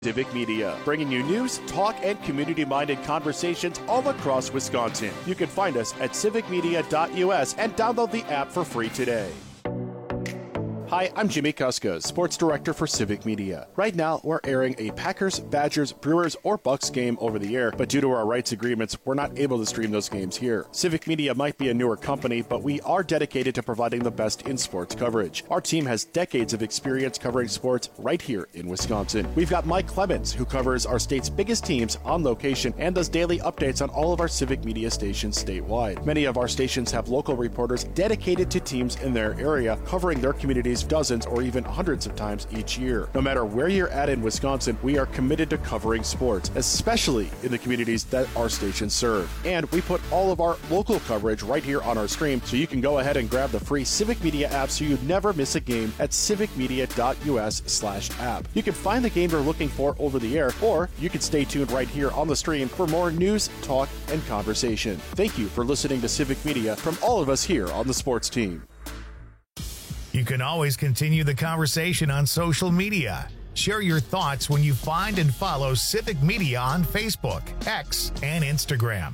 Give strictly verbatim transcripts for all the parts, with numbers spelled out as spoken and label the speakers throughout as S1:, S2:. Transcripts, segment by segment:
S1: Civic Media, bringing you news, talk, and community-minded conversations all across Wisconsin. You can find us at civic media dot U S and download the app for free today. Hi, I'm Jimmy Kuska, Sports Director for Civic Media. Right now, we're airing a Packers, Badgers, Brewers, or Bucks game over the air, but due to our rights agreements, we're not able to stream those games here. Civic Media might be a newer company, but we are dedicated to providing the best in sports coverage. Our team has decades of experience covering sports right here in Wisconsin. We've got Mike Clemens, who covers our state's biggest teams on location and does daily updates on all of our Civic Media stations statewide. Many of our stations have local reporters dedicated to teams in their area, covering their communities dozens or even hundreds of times each year. No matter where you're at in Wisconsin, we are committed to covering sports, especially in the communities that our stations serve. And we put all of our local coverage right here on our stream, so you can go ahead and grab the free Civic Media app so you never miss a game at civic media dot U S slash app. You can find the game you're looking for over the air, or you can stay tuned right here on the stream for more news, talk, and conversation. Thank you for listening to Civic Media from all of us here on the sports team.
S2: You can always continue the conversation on social media. Share your thoughts when you find and follow Civic Media on Facebook, X, and Instagram.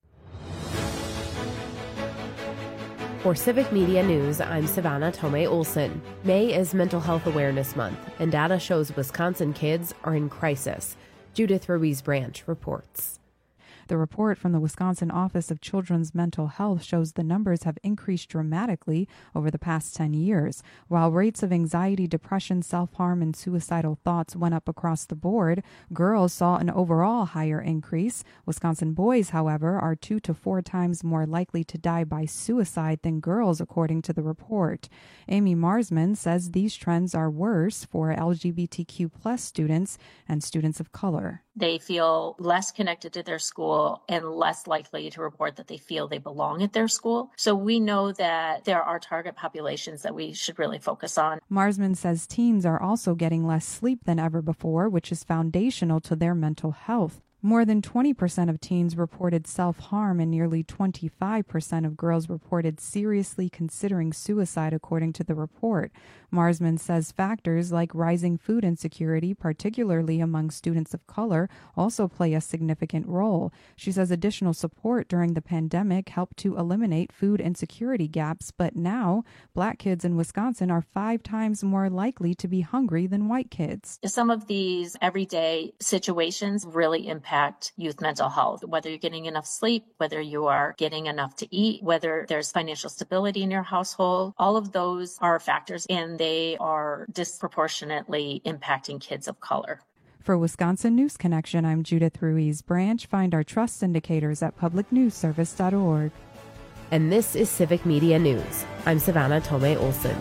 S3: For Civic Media News, I'm Savannah Tomei Olson. May is Mental Health Awareness Month, and data shows Wisconsin kids are in crisis. Judith Ruiz Branch reports.
S4: The report from the Wisconsin Office of Children's Mental Health shows the numbers have increased dramatically over the past ten years. While rates of anxiety, depression, self-harm, and suicidal thoughts went up across the board, girls saw an overall higher increase. Wisconsin boys, however, are two to four times more likely to die by suicide than girls, according to the report. Amy Marsman says these trends are worse for L G B T Q plus students and students of color.
S5: They feel less connected to their school and less likely to report that they feel they belong at their school. So we know that there are target populations that we should really focus on.
S4: Marsman says teens are also getting less sleep than ever before, which is foundational to their mental health. More than twenty percent of teens reported self-harm and nearly twenty-five percent of girls reported seriously considering suicide, according to the report. Marsman says factors like rising food insecurity, particularly among students of color, also play a significant role. She says additional support during the pandemic helped to eliminate food insecurity gaps, but now Black kids in Wisconsin are five times more likely to be hungry than white kids.
S5: Some of these everyday situations really impact youth mental health, whether you're getting enough sleep, whether you are getting enough to eat, whether there's financial stability in your household. All of those are factors, and they are disproportionately impacting kids of color.
S4: For Wisconsin News Connection, I'm Judith Ruiz Branch. Find our trust indicators at public news service dot org.
S3: And this is Civic Media News. I'm Savannah Tomei Olson.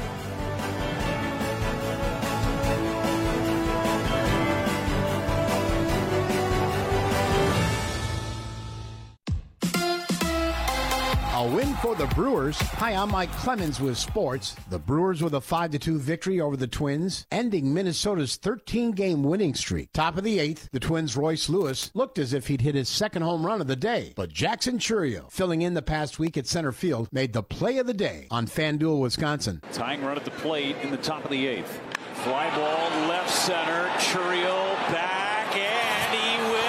S6: A win for the Brewers. Hi, I'm Mike Clemens with sports. The Brewers with a five to two victory over the Twins, ending Minnesota's thirteen-game winning streak. Top of the eighth, the Twins' Royce Lewis looked as if he'd hit his second home run of the day. But Jackson Chourio, filling in the past week at center field, made the play of the day on FanDuel, Wisconsin.
S7: Tying run at the plate in the top of the eighth. Fly ball left center. Chourio back, and he will.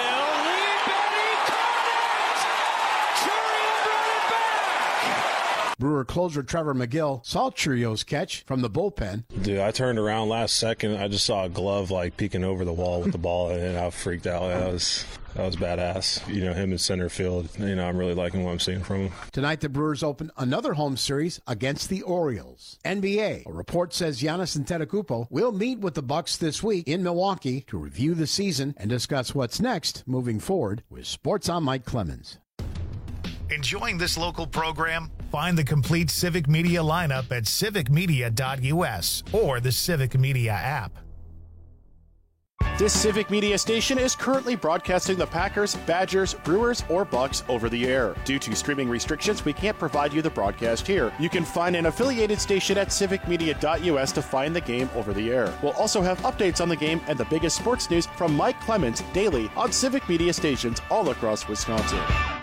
S6: Brewer closer Trevor McGill saw Chourio's catch from the bullpen.
S8: Dude, I turned around last second. I just saw a glove like peeking over the wall with the ball, and I freaked out. That was that was badass. You know, him in center field. You know, I'm really liking what I'm seeing from him.
S6: Tonight, the Brewers open another home series against the Orioles. N B A. A report says Giannis Antetokounmpo will meet with the Bucks this week in Milwaukee to review the season and discuss what's next moving forward. With Sports, I'm Mike Clemens.
S2: Enjoying this local program? Find the complete Civic Media lineup at civic media dot U S or the Civic Media app.
S1: This Civic Media station is currently broadcasting the Packers, Badgers, Brewers, or Bucks over the air. Due to streaming restrictions, we can't provide you the broadcast here. You can find an affiliated station at civic media dot U S to find the game over the air. We'll also have updates on the game and the biggest sports news from Mike Clemens daily on Civic Media stations all across Wisconsin.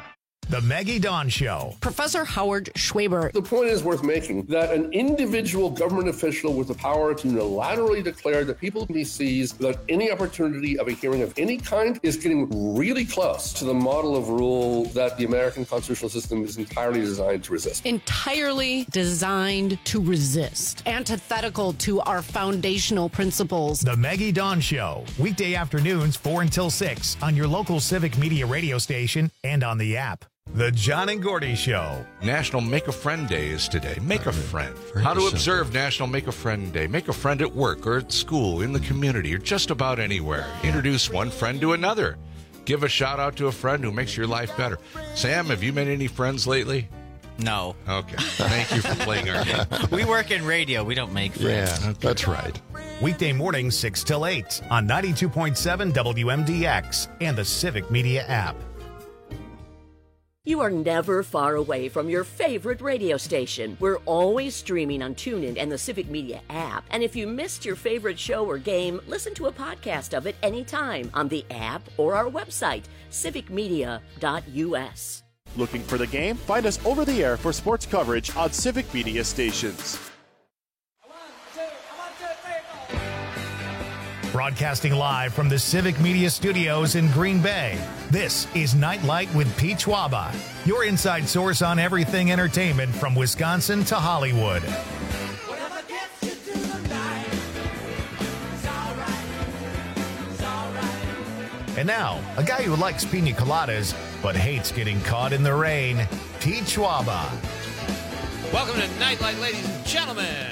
S2: The Maggie Dawn Show.
S9: Professor Howard Schwaber.
S10: The point is worth making that an individual government official with the power to unilaterally declare that people he sees without any opportunity of a hearing of any kind is getting really close to the model of rule that the American constitutional system is entirely designed to resist.
S9: Entirely designed to resist. Antithetical to our foundational principles.
S2: The Maggie Dawn Show. Weekday afternoons, four until six on your local Civic Media radio station and on the app. The John and Gordy Show.
S11: National Make a Friend Day is today. Make a friend. How to observe National Make a Friend Day. Make a friend at work or at school, in the community, or just about anywhere. Introduce one friend to another. Give a shout out to a friend who makes your life better. Sam, have you made any friends lately?
S12: No.
S11: Okay. Thank you for playing our game.
S12: We work in radio. We don't make friends.
S11: Yeah, okay. That's right.
S2: Weekday mornings, six till eight on ninety-two point seven W M D X and the Civic Media app.
S13: You are never far away from your favorite radio station. We're always streaming on TuneIn and the Civic Media app. And if you missed your favorite show or game, listen to a podcast of it anytime on the app or our website, civic media dot U S.
S1: Looking for the game? Find us over the air for sports coverage on Civic Media stations.
S2: Broadcasting live from the Civic Media Studios in Green Bay, this is Nightlight with Pete Schwaba, your inside source on everything entertainment from Wisconsin to Hollywood. And now, a guy who likes pina coladas but hates getting caught in the rain, Pete Schwaba.
S14: Welcome to Nightlight, ladies and gentlemen.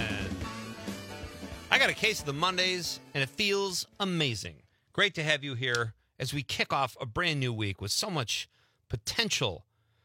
S14: I got a case of the Mondays, and it feels amazing. Great to have you here as we kick off a brand new week with so much potential.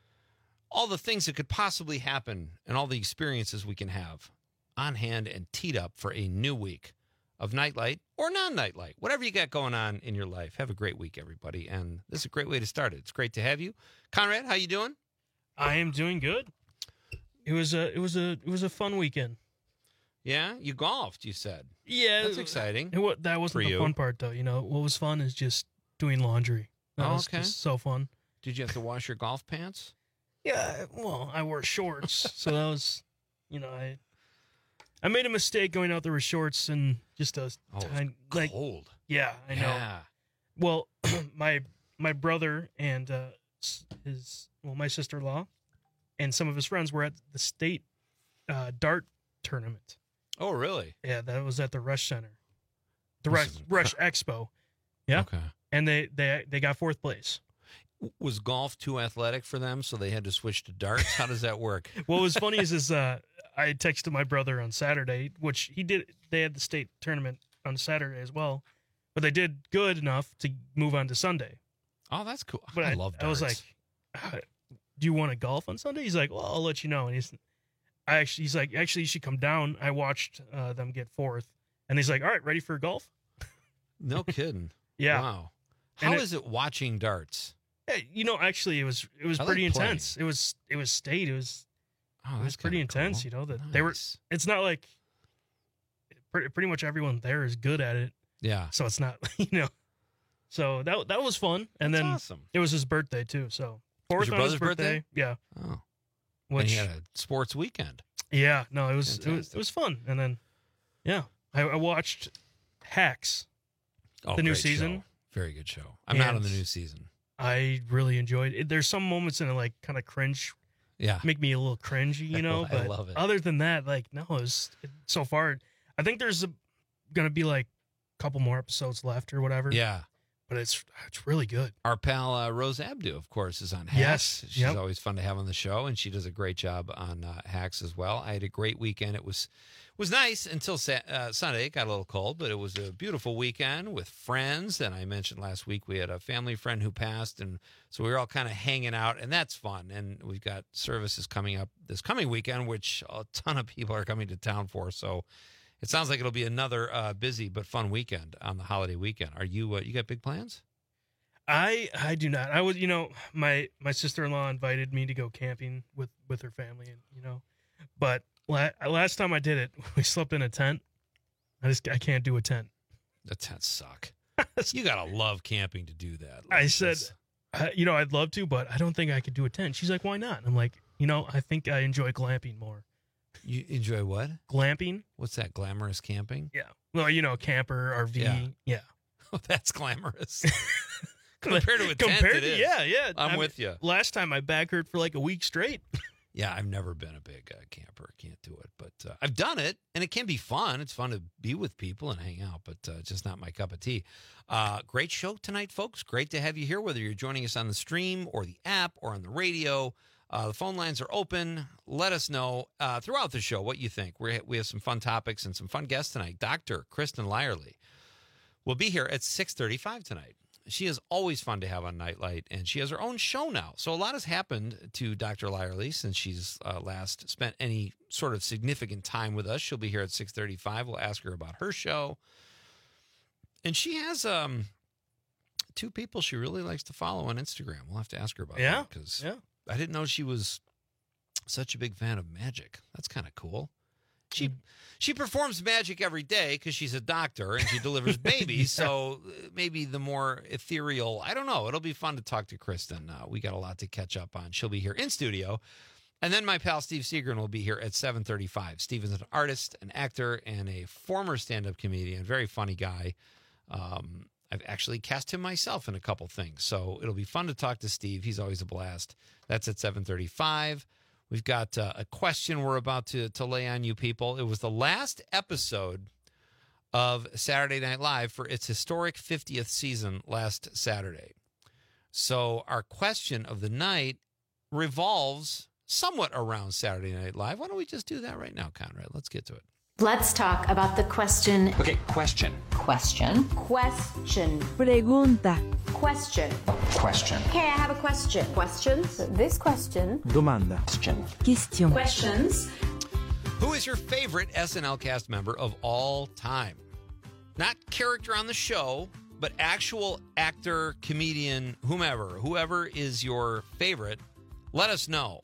S14: All the things that could possibly happen and all the experiences we can have on hand and teed up for a new week of Nightlight or non-Nightlight. Whatever you got going on in your life, have a great week, everybody. And this is a great way to start it. It's great to have you. Conrad, how you doing?
S15: I am doing good. It was a it was a it was a fun weekend.
S14: Yeah, you golfed, you said.
S15: Yeah.
S14: That's exciting.
S15: It, that wasn't
S14: for
S15: the
S14: you.
S15: fun part, though. You know, what was fun is just doing laundry. That
S14: Oh,
S15: was
S14: okay.
S15: just so fun.
S14: Did you have to wash your golf pants?
S15: Yeah, well, I wore shorts, so that was, you know, I I made a mistake going out there with shorts and just a
S14: Oh, it was
S15: tiny, like,
S14: cold.
S15: yeah, I know.
S14: Yeah.
S15: Well, my my brother and uh, s- his well, my sister-in-law and some of his friends were at the state uh, dart tournament.
S14: Oh, really?
S15: Yeah, that was at the Rush Center, the
S14: This
S15: Rush,
S14: is-
S15: Rush Expo. Yeah.
S14: Okay.
S15: And they they they got fourth place.
S14: Was golf too athletic for them, so they had to switch to darts? How does that work?
S15: What was funny is is uh, I texted my brother on Saturday, which he did. They had the state tournament on Saturday as well, but they did good enough to move on to Sunday.
S14: Oh, that's cool.
S15: But
S14: I,
S15: I,
S14: love darts.
S15: I was like, uh, "Do you want to golf on Sunday?" He's like, "Well, I'll let you know." And he's, I actually, he's like, "Actually, you should come down." I watched uh, them get fourth, and he's like, "All right, ready for golf?"
S14: No kidding.
S15: Yeah.
S14: Wow.
S15: And
S14: How
S15: it-
S14: is it watching darts?
S15: Hey, you know, actually, it was it was
S14: I like
S15: pretty
S14: playing.
S15: intense. It was it was state. It was
S14: Oh,
S15: it was
S14: that's
S15: pretty
S14: kinda
S15: intense.
S14: cool.
S15: You know that they were.
S14: Nice.
S15: It's not like pretty, pretty much everyone there is good at it.
S14: Yeah.
S15: So it's not, you know. So that that was fun, and
S14: That's
S15: then
S14: awesome.
S15: it was his birthday too. So
S14: Was
S15: fourth
S14: your
S15: on his
S14: brother's
S15: birthday.
S14: birthday?
S15: Yeah.
S14: Oh.
S15: Which
S14: and he had a sports weekend.
S15: yeah, no, it was it was
S14: Fantastic.
S15: it was fun, and then yeah, I, I watched Hacks.
S14: Oh,
S15: The new
S14: great
S15: season?
S14: show. Very good show. I'm not on the
S15: And-
S14: new season.
S15: I really enjoyed it. There's some moments in it like kind of cringe,
S14: Yeah.
S15: make me a little cringy, you know.
S14: I
S15: but
S14: love it.
S15: Other than that, like no, it's it, so far. I think there's a, gonna be like a couple more episodes left or whatever.
S14: Yeah.
S15: but it's it's really good.
S14: Our pal uh, Rose Abdu, of course, is on Hacks.
S15: Yes,
S14: She's
S15: yep.
S14: always fun to have on the show, and she does a great job on uh, Hacks as well. I had a great weekend. It was was nice until sa- uh, Sunday. It got a little cold, but it was a beautiful weekend with friends. And I mentioned last week we had a family friend who passed, and so we were all kind of hanging out, and that's fun. And we've got services coming up this coming weekend, which a ton of people are coming to town for. So it sounds like it'll be another uh, busy but fun weekend on the holiday weekend. Are you uh, you got big plans?
S15: I I do not. I was, you know, my my sister-in-law invited me to go camping with with her family, and you know, but la- last time I did it, we slept in a tent. I just I can't do a tent.
S14: The tents suck. You gotta love camping to do that.
S15: I said,
S14: it's-
S15: Uh, you know, I'd love to, but I don't think I could do a tent. She's like, why not? And I'm like, you know, I think I enjoy glamping more.
S14: You enjoy what?
S15: Glamping.
S14: What's that? Glamorous camping?
S15: Yeah. Well, you know, camper, R V. Yeah. yeah.
S14: Oh, that's glamorous. Compared to a tent,
S15: Compared
S14: it
S15: to,
S14: is.
S15: yeah, yeah.
S14: I'm
S15: I mean,
S14: with you.
S15: Last time my back hurt for like a week straight.
S14: Yeah, I've never been a big uh, camper. Can't do it, but uh, I've done it, and it can be fun. It's fun to be with people and hang out, but uh, just not my cup of tea. Uh, great show tonight, folks. Great to have you here, whether you're joining us on the stream or the app or on the radio. Uh, the phone lines are open. Let us know uh, throughout the show what you think. We're, we have some fun topics and some fun guests tonight. Doctor Kristen Lyerly will be here at six thirty-five tonight. She is always fun to have on Nightlight, and she has her own show now. So a lot has happened to Doctor Lyerly since she's uh, last spent any sort of significant time with us. She'll be here at six thirty-five. We'll ask her about her show. And she has um, two people she really likes to follow on Instagram. We'll have to ask her about
S15: yeah?
S14: that because
S15: yeah.
S14: I didn't know she was such a big fan of magic. That's kind of cool. She she performs magic every day because she's a doctor and she delivers babies. yeah. So maybe the more ethereal, I don't know. It'll be fun to talk to Kristen. Uh, we got a lot to catch up on. She'll be here in studio. And then my pal Steve Seagren will be here at seven thirty-five. Steve is an artist, an actor, and a former stand-up comedian. Very funny guy. Um, I've actually cast him myself in a couple things. So it'll be fun to talk to Steve. He's always a blast. That's at seven thirty-five. We've got uh, a question we're about to, to lay on you people. It was the last episode of Saturday Night Live for its historic fiftieth season last Saturday. So our question of the night revolves somewhat around Saturday Night Live. Why don't we just do that right now, Conrad? Let's get to it.
S16: Let's talk about the question.
S17: Okay, question.
S16: Question. Question.
S18: Pregunta.
S16: Question.
S17: Question.
S16: Okay, I have a question. Questions? This question.
S17: Domanda. Question.
S18: Question.
S16: Questions.
S14: Who is your favorite S N L cast member of all time? Not character on the show, but actual actor, comedian, whomever. Whoever is your favorite, let us know.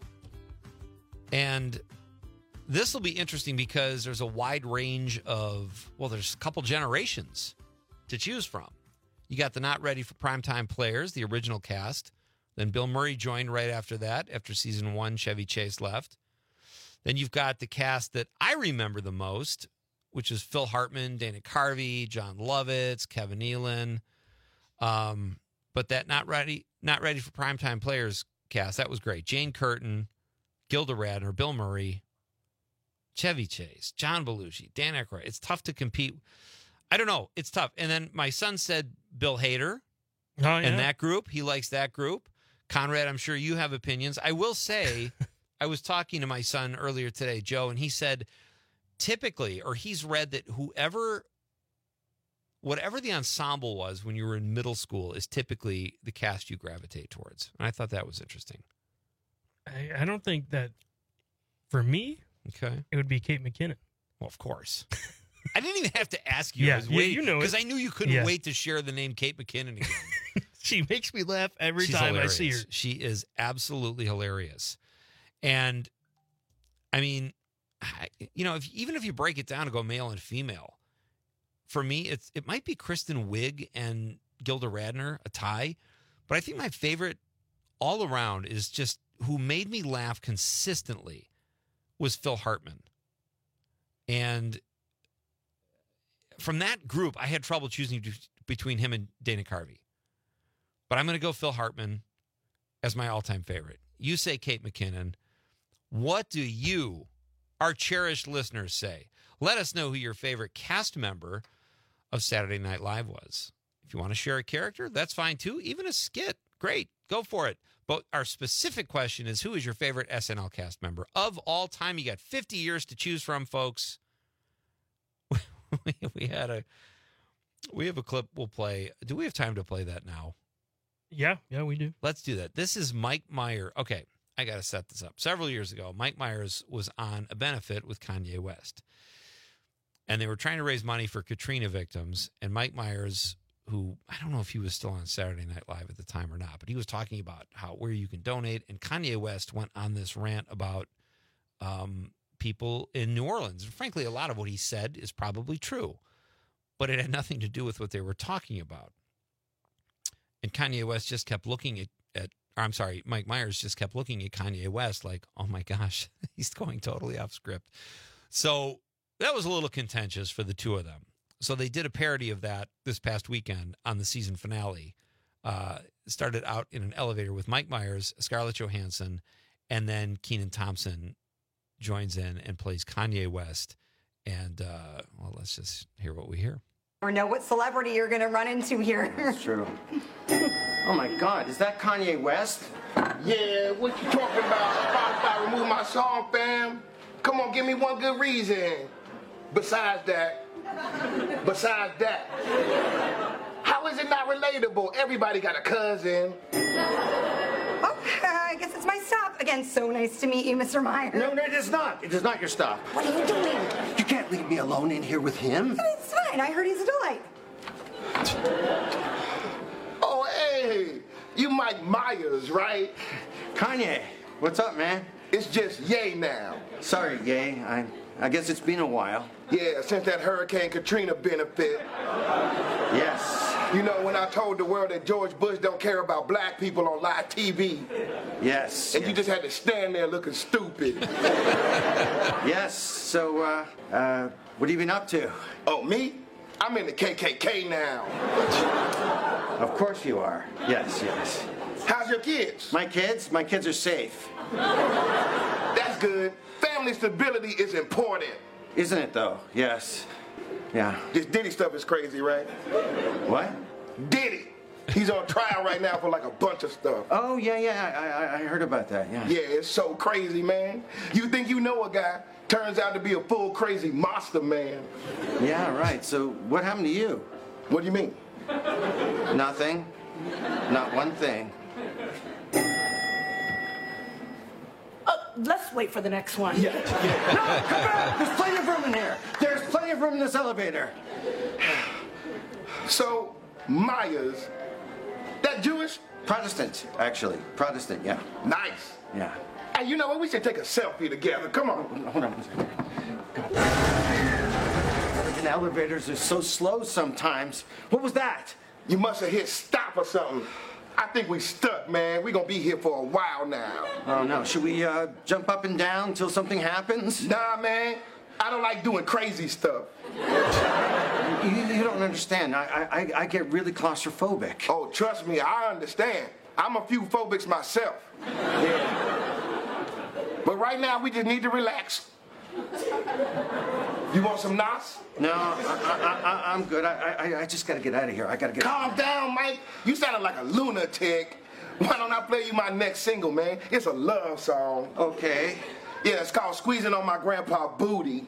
S14: And this will be interesting because there's a wide range of, well, there's a couple generations to choose from. You got the Not Ready for Primetime Players, the original cast. Then Bill Murray joined right after that. After season one, Chevy Chase left. Then you've got the cast that I remember the most, which is Phil Hartman, Dana Carvey, John Lovitz, Kevin Nealon. Um, but that Not Ready, Not Ready for Primetime Players cast, that was great. Jane Curtin, Gilda Radner, Bill Murray, Chevy Chase, John Belushi, Dan Aykroyd. It's tough to compete. I don't know. It's tough. And then my son said Bill Hader
S15: oh, yeah.
S14: and that group. He likes that group. Conrad, I'm sure you have opinions. I will say, I was talking to my son earlier today, Joe, and he said typically, or he's read that whoever, whatever the ensemble was when you were in middle school is typically the cast you gravitate towards. And I thought that was interesting.
S15: I, I don't think that, for me,
S14: okay,
S15: it would be Kate McKinnon.
S14: Well, of course. I didn't even have to ask you.
S15: Yeah,
S14: I was
S15: you,
S14: waiting,
S15: you know it.
S14: because I knew you couldn't
S15: Yeah.
S14: wait to share the name Kate McKinnon again.
S15: She makes me laugh every
S14: She's
S15: time
S14: hilarious.
S15: I see her.
S14: She is absolutely hilarious. And, I mean, I, you know, if even if you break it down to go male and female, for me, it's it might be Kristen Wiig and Gilda Radner, a tie. But I think my favorite all around is just who made me laugh consistently was Phil Hartman. And from that group, I had trouble choosing between him and Dana Carvey. But I'm going to go Phil Hartman as my all-time favorite. You say Kate McKinnon. What do you, our cherished listeners, say? Let us know who your favorite cast member of Saturday Night Live was. If you want to share a character, that's fine too. Even a skit, great. Go for it. But our specific question is, who is your favorite S N L cast member of all time? You got fifty years to choose from, folks. we, we had a, we have a clip we'll play. Do we have time to play that now?
S15: Yeah, yeah, we do.
S14: Let's do that. This is Mike Myers. Okay, I got to set this up. Several years ago, Mike Myers was on a benefit with Kanye West. And they were trying to raise money for Katrina victims. And Mike Myers, who, I don't know if he was still on Saturday Night Live at the time or not, but he was talking about how where you can donate. And Kanye West went on this rant about um, people in New Orleans. And frankly, a lot of what he said is probably true. But it had nothing to do with what they were talking about. And Kanye West just kept looking at, at or I'm sorry, Mike Myers just kept looking at Kanye West like, oh my gosh, he's going totally off script. So that was a little contentious for the two of them. So they did a parody of that this past weekend on the season finale. Uh, started out in an elevator with Mike Myers, Scarlett Johansson, and then Kenan Thompson joins in and plays Kanye West. And, uh, well, let's just hear what we hear.
S18: Or know what celebrity you're going to run into here.
S19: That's true. Oh, my God. Is that Kanye West?
S20: Yeah, what you talking about? Spotify removed my song, fam. Come on, give me one good reason. Besides that. Besides that. How is it not relatable? Everybody got a cousin.
S18: Oh, uh, I guess it's my stop. Again, so nice to meet you, Mister Myers.
S19: No, no, it is not. It is not your stop.
S18: What are you doing?
S19: You can't leave me alone in here with him.
S18: It's fine. I heard he's a delight.
S20: Oh, hey. You Mike Myers, right?
S19: Kanye, what's up, man?
S20: It's just Ye now.
S19: Sorry, Ye. I, I guess it's been a while.
S20: Yeah, since that Hurricane Katrina benefit.
S19: Yes.
S20: You know, when I told the world that George Bush don't care about black people on live T V.
S19: Yes.
S20: And
S19: yes.
S20: you just had to stand there looking stupid.
S19: Yes. So, uh, uh, what have you been up to?
S20: Oh, me? I'm in the K K K now.
S19: Of course you are. Yes, yes.
S20: How's your kids?
S19: My kids? My kids are safe.
S20: That's good. Family stability is important.
S19: Isn't it, though? Yes. Yeah.
S20: This Diddy stuff is crazy, right?
S19: What?
S20: Diddy. He's on trial right now for like a bunch of stuff.
S19: Oh, yeah, yeah. I, I, I heard about that, yeah.
S20: Yeah, it's so crazy, man. You think you know a guy, turns out to be a full crazy monster, man.
S19: Yeah, right. So what happened to you?
S20: What do you mean?
S19: Nothing. Not one thing.
S18: Let's wait for the next one.
S19: Yeah, yeah. No, come back! There's plenty of room in here. There's plenty of room in this elevator.
S20: So, Myers, that Jewish?
S19: Protestant, actually. Protestant, yeah.
S20: Nice.
S19: Yeah.
S20: Hey, you know what? We should take a selfie together. Come on.
S19: Hold on. And elevators are so slow sometimes. What was that?
S20: You must have hit stop or something. I think we stuck, man. We're gonna be here for a while now.
S19: Oh, no. Should we uh, jump up and down until something happens?
S20: Nah, man. I don't like doing crazy stuff.
S19: You, you don't understand. I, I, I get really claustrophobic.
S20: Oh, trust me, I understand. I'm a few phobics myself. Yeah. But right now, we just need to relax. You want some Nas?
S19: No, I, I, I, I'm good. I, I, I just gotta get out of here. I gotta get.
S20: Calm down, Mike. You sounded like a lunatic. Why don't I play you my next single, man? It's a love song.
S19: Okay.
S20: Yeah, it's called "Squeezing on My Grandpa Booty."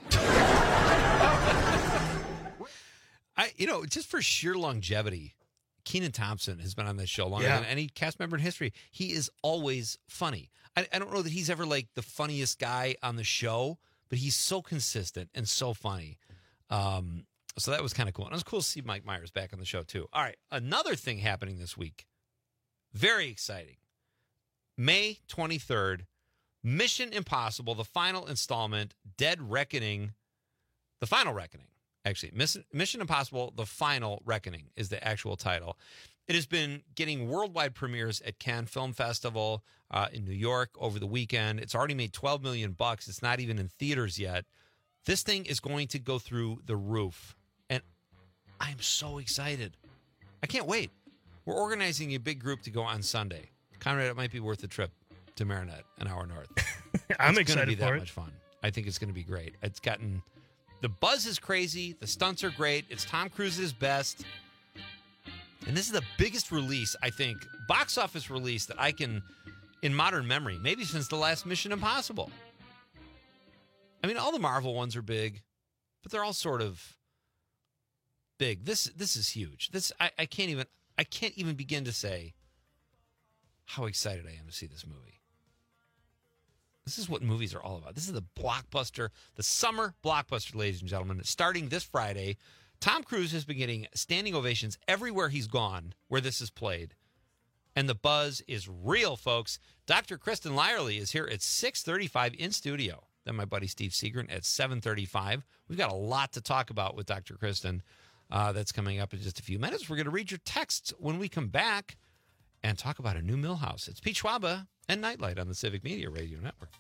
S14: I, you know, just for sheer longevity, Kenan Thompson has been on this show longer
S15: Yeah.
S14: than any cast member in history. He is always funny. I, I don't know that he's ever like the funniest guy on the show, but he's so consistent and so funny. Um, so that was kind of cool. And it was cool to see Mike Myers back on the show, too. All right, another thing happening this week. Very exciting. May twenty-third, Mission Impossible, the final installment, Dead Reckoning, the final reckoning. Actually, Mission Impossible, the Final Reckoning is the actual title. It has been getting worldwide premieres at Cannes Film Festival uh, in New York over the weekend. It's already made twelve million bucks. It's not even in theaters yet. This thing is going to go through the roof, and I'm so excited. I can't wait. We're organizing a big group to go on Sunday. Conrad, it might be worth the trip to Marinette, an hour north.
S15: I'm
S14: it's
S15: excited
S14: gonna be
S15: for
S14: that
S15: it.
S14: much fun. I think it's going to be great. It's gotten the buzz is crazy. The stunts are great. It's Tom Cruise at his best. And this is the biggest release, I think, box office release that I can, in modern memory, maybe since the last Mission Impossible. I mean, all the Marvel ones are big, but they're all sort of big. This this is huge. This I, I can't even I can't even begin to say how excited I am to see this movie. This is what movies are all about. This is the blockbuster, the summer blockbuster, ladies and gentlemen. Starting this Friday, Tom Cruise has been getting standing ovations everywhere he's gone where this is played. And the buzz is real, folks. Doctor Kristen Lyerly is here at six thirty-five in studio. Then my buddy Steve Seagren at seven thirty-five. We've got a lot to talk about with Doctor Kristen. Uh, that's coming up in just a few minutes. We're going to read your texts when we come back. and talk about a new Millhouse. It's Pete Schwaba and Nightlight on the Civic Media Radio Network.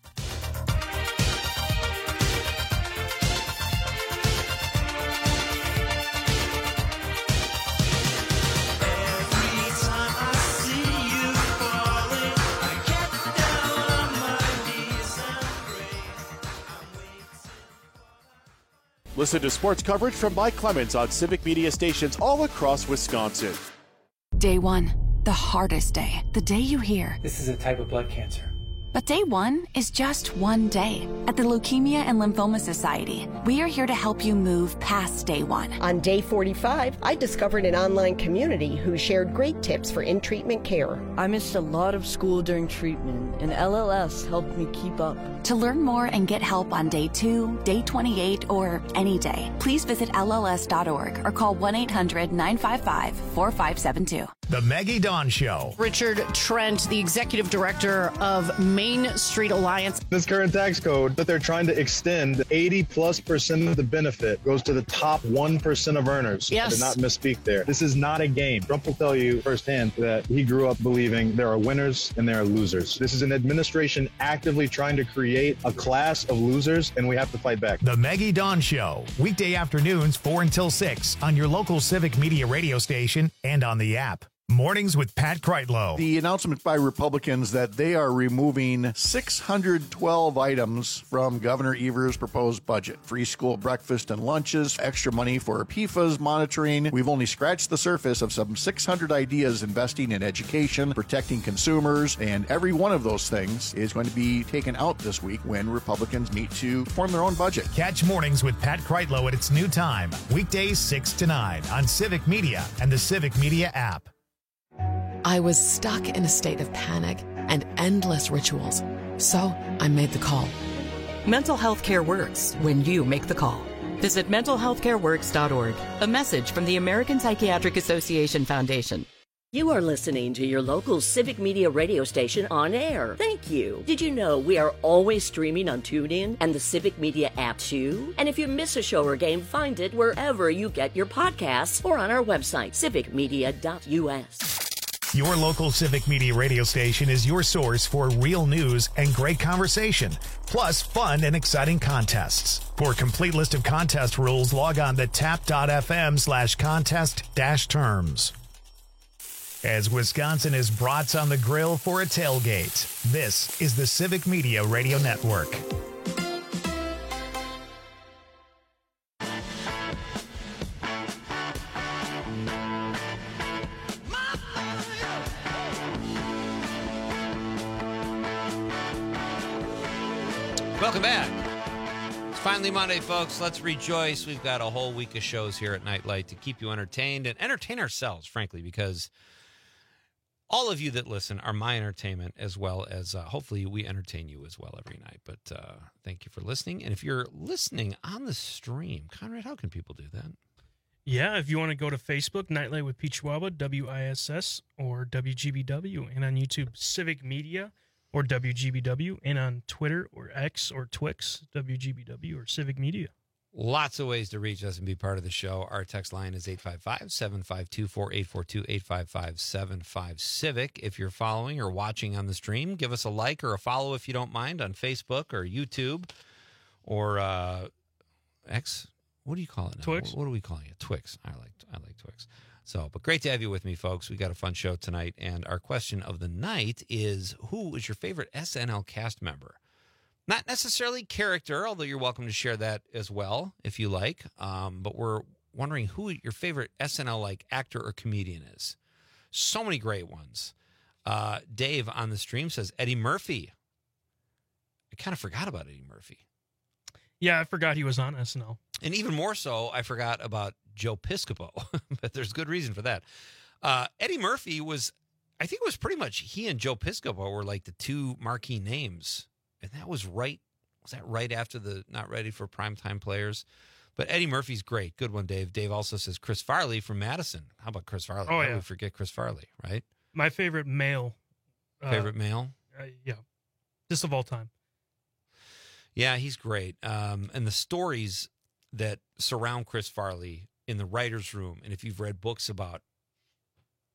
S1: Listen to sports coverage from Mike Clemens on Civic Media stations all across Wisconsin.
S21: Day one, the hardest day. The day you hear,
S22: this is a type of blood cancer.
S21: But day one is just one day. At the Leukemia and Lymphoma Society, we are here to help you move past day one.
S23: On day forty-five, I discovered an online community who shared great tips for in-treatment care.
S24: I missed a lot of school during treatment, and L L S helped me keep up.
S21: To learn more and get help on day two, day twenty-eight, or any day, please visit L L S dot org or call one eight hundred nine five five four five seven two.
S2: The Maggie Dawn Show.
S9: Richard Trent, the executive director of Main Street Alliance.
S25: This current tax code that they're trying to extend, eighty plus percent of the benefit goes to the top one percent of earners.
S9: Yes.
S25: I did not misspeak there. This is not a game. Trump will tell you firsthand that he grew up believing there are winners and there are losers. This is an administration actively trying to create a class of losers, and we have to fight back.
S2: The Maggie Dawn Show. Weekday afternoons, four until six on your local Civic Media radio station and on the app. Mornings with Pat Kreitlow.
S26: The announcement by Republicans that they are removing six hundred twelve items from Governor Evers' proposed budget. Free school breakfast and lunches, extra money for P FAS monitoring. We've only scratched the surface of some six hundred ideas investing in education, protecting consumers, and every one of those things is going to be taken out this week when Republicans meet to form their own budget.
S2: Catch Mornings with Pat Kreitlow at its new time, weekdays six to nine on Civic Media and the Civic Media app.
S27: I was stuck in a state of panic and endless rituals. So I made the call.
S28: Mental health care works when you make the call. Visit mental health care works dot org. A message from the American Psychiatric Association Foundation.
S13: You are listening to your local Civic Media radio station on air. Thank you. Did you know we are always streaming on TuneIn and the Civic Media app too? And if you miss a show or game, find it wherever you get your podcasts or on our website, civic media dot U S.
S2: Your local Civic Media radio station is your source for real news and great conversation, plus fun and exciting contests. For a complete list of contest rules, log on to tap dot f m slash contest dash terms. As Wisconsin is brats on the grill for a tailgate, this is the Civic Media Radio Network.
S14: Welcome back. It's finally Monday, folks. Let's rejoice. We've got a whole week of shows here at Nightlight to keep you entertained and entertain ourselves, frankly, because all of you that listen are my entertainment, as well as uh, hopefully we entertain you as well every night. But uh, thank you for listening. And if you're listening on the stream, Conrad, how can people do that?
S15: Yeah, if you want to go to Facebook, Nightlight with Pete Schwaba, W I S S, or W G B W, and on YouTube, Civic Media, or W G B W, and on Twitter or X or Twix, W G B W or Civic Media.
S14: Lots of ways to reach us and be part of the show. Our text line is eight five five, seven five two, four eight four two, eight five five, seven five Civic. If you're following or watching on the stream, give us a like or a follow if you don't mind on Facebook or YouTube or uh, X. What do you call it now?
S15: Twix.
S14: What are we calling it? Twix. I like I like Twix. So, but great to have you with me, folks. We got a fun show tonight, and our question of the night is, who is your favorite S N L cast member? Not necessarily character, although you're welcome to share that as well if you like. Um, but we're wondering who your favorite S N L like actor or comedian is. So many great ones. Uh, Dave on the stream says Eddie Murphy. I kind of forgot about Eddie Murphy.
S15: Yeah, I forgot he was on S N L.
S14: And even more so, I forgot about Joe Piscopo, but there's good reason for that. Uh, Eddie Murphy was, I think it was pretty much he and Joe Piscopo were like the two marquee names. And that was right, was that right after the Not Ready for Primetime Players? But Eddie Murphy's great. Good one, Dave. Dave also says Chris Farley from Madison. How about Chris Farley?
S15: Oh,
S14: How
S15: yeah.
S14: do we forget Chris Farley, right?
S15: My favorite male. Uh,
S14: Favorite male?
S15: Uh, yeah. Just of all time.
S14: Yeah, he's great. Um, and the stories that surround Chris Farley in the writer's room, and if you've read books about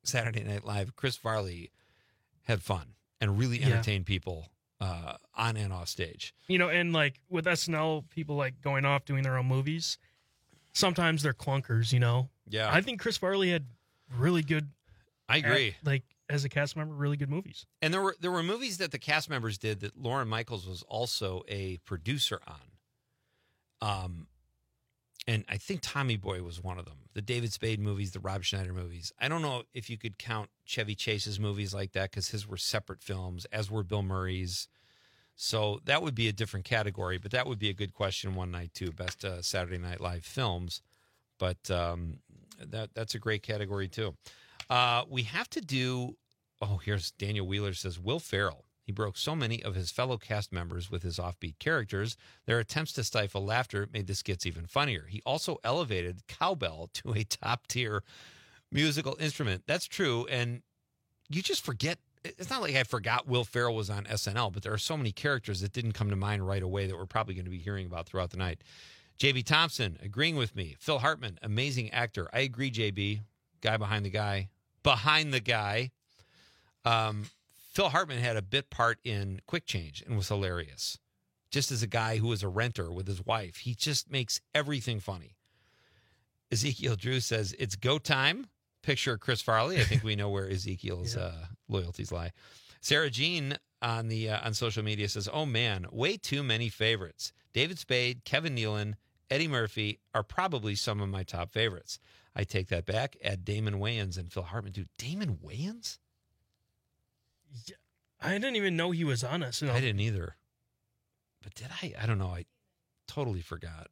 S14: Saturday Night Live, Chris Farley had fun and really
S15: Yeah.
S14: entertained people uh, on and off stage.
S15: You know, and like with S N L, people like going off doing their own movies. Sometimes they're clunkers, you know.
S14: Yeah.
S15: I think Chris Farley had really good.
S14: I agree.
S15: at- like as a cast member, really good movies.
S14: And there were there were movies that the cast members did that Lauren Michaels was also a producer on. Um, and I think Tommy Boy was one of them. The David Spade movies, the Rob Schneider movies. I don't know if you could count Chevy Chase's movies like that because his were separate films, as were Bill Murray's. So that would be a different category, but that would be a good question one night too. Best uh, Saturday Night Live films, but um, that that's a great category too. Uh, we have to do. Oh, here's Daniel Wheeler says Will Ferrell. He broke so many of his fellow cast members with his offbeat characters. Their attempts to stifle laughter made the skits even funnier. He also elevated cowbell to a top-tier musical instrument. That's true, and you just forget. It's not like I forgot Will Ferrell was on S N L, but there are so many characters that didn't come to mind right away that we're probably going to be hearing about throughout the night. J B Thompson, agreeing with me. Phil Hartman, amazing actor. I agree, J B. Guy behind the guy. Behind the guy. Um, Phil Hartman had a bit part in Quick Change and was hilarious. Just as a guy who was a renter with his wife, he just makes everything funny. Ezekiel Drew says, it's go time. Picture Chris Farley. I think we know where Ezekiel's yeah. uh, loyalties lie. Sarah Jean on the uh, on social media says, oh, man, way too many favorites. David Spade, Kevin Nealon, Eddie Murphy are probably some of my top favorites. I take that back. Add Damon Wayans and Phil Hartman. Dude, Damon Wayans?
S15: Yeah, I didn't even know he was on us.
S14: I didn't either. But did I? I don't know. I totally forgot.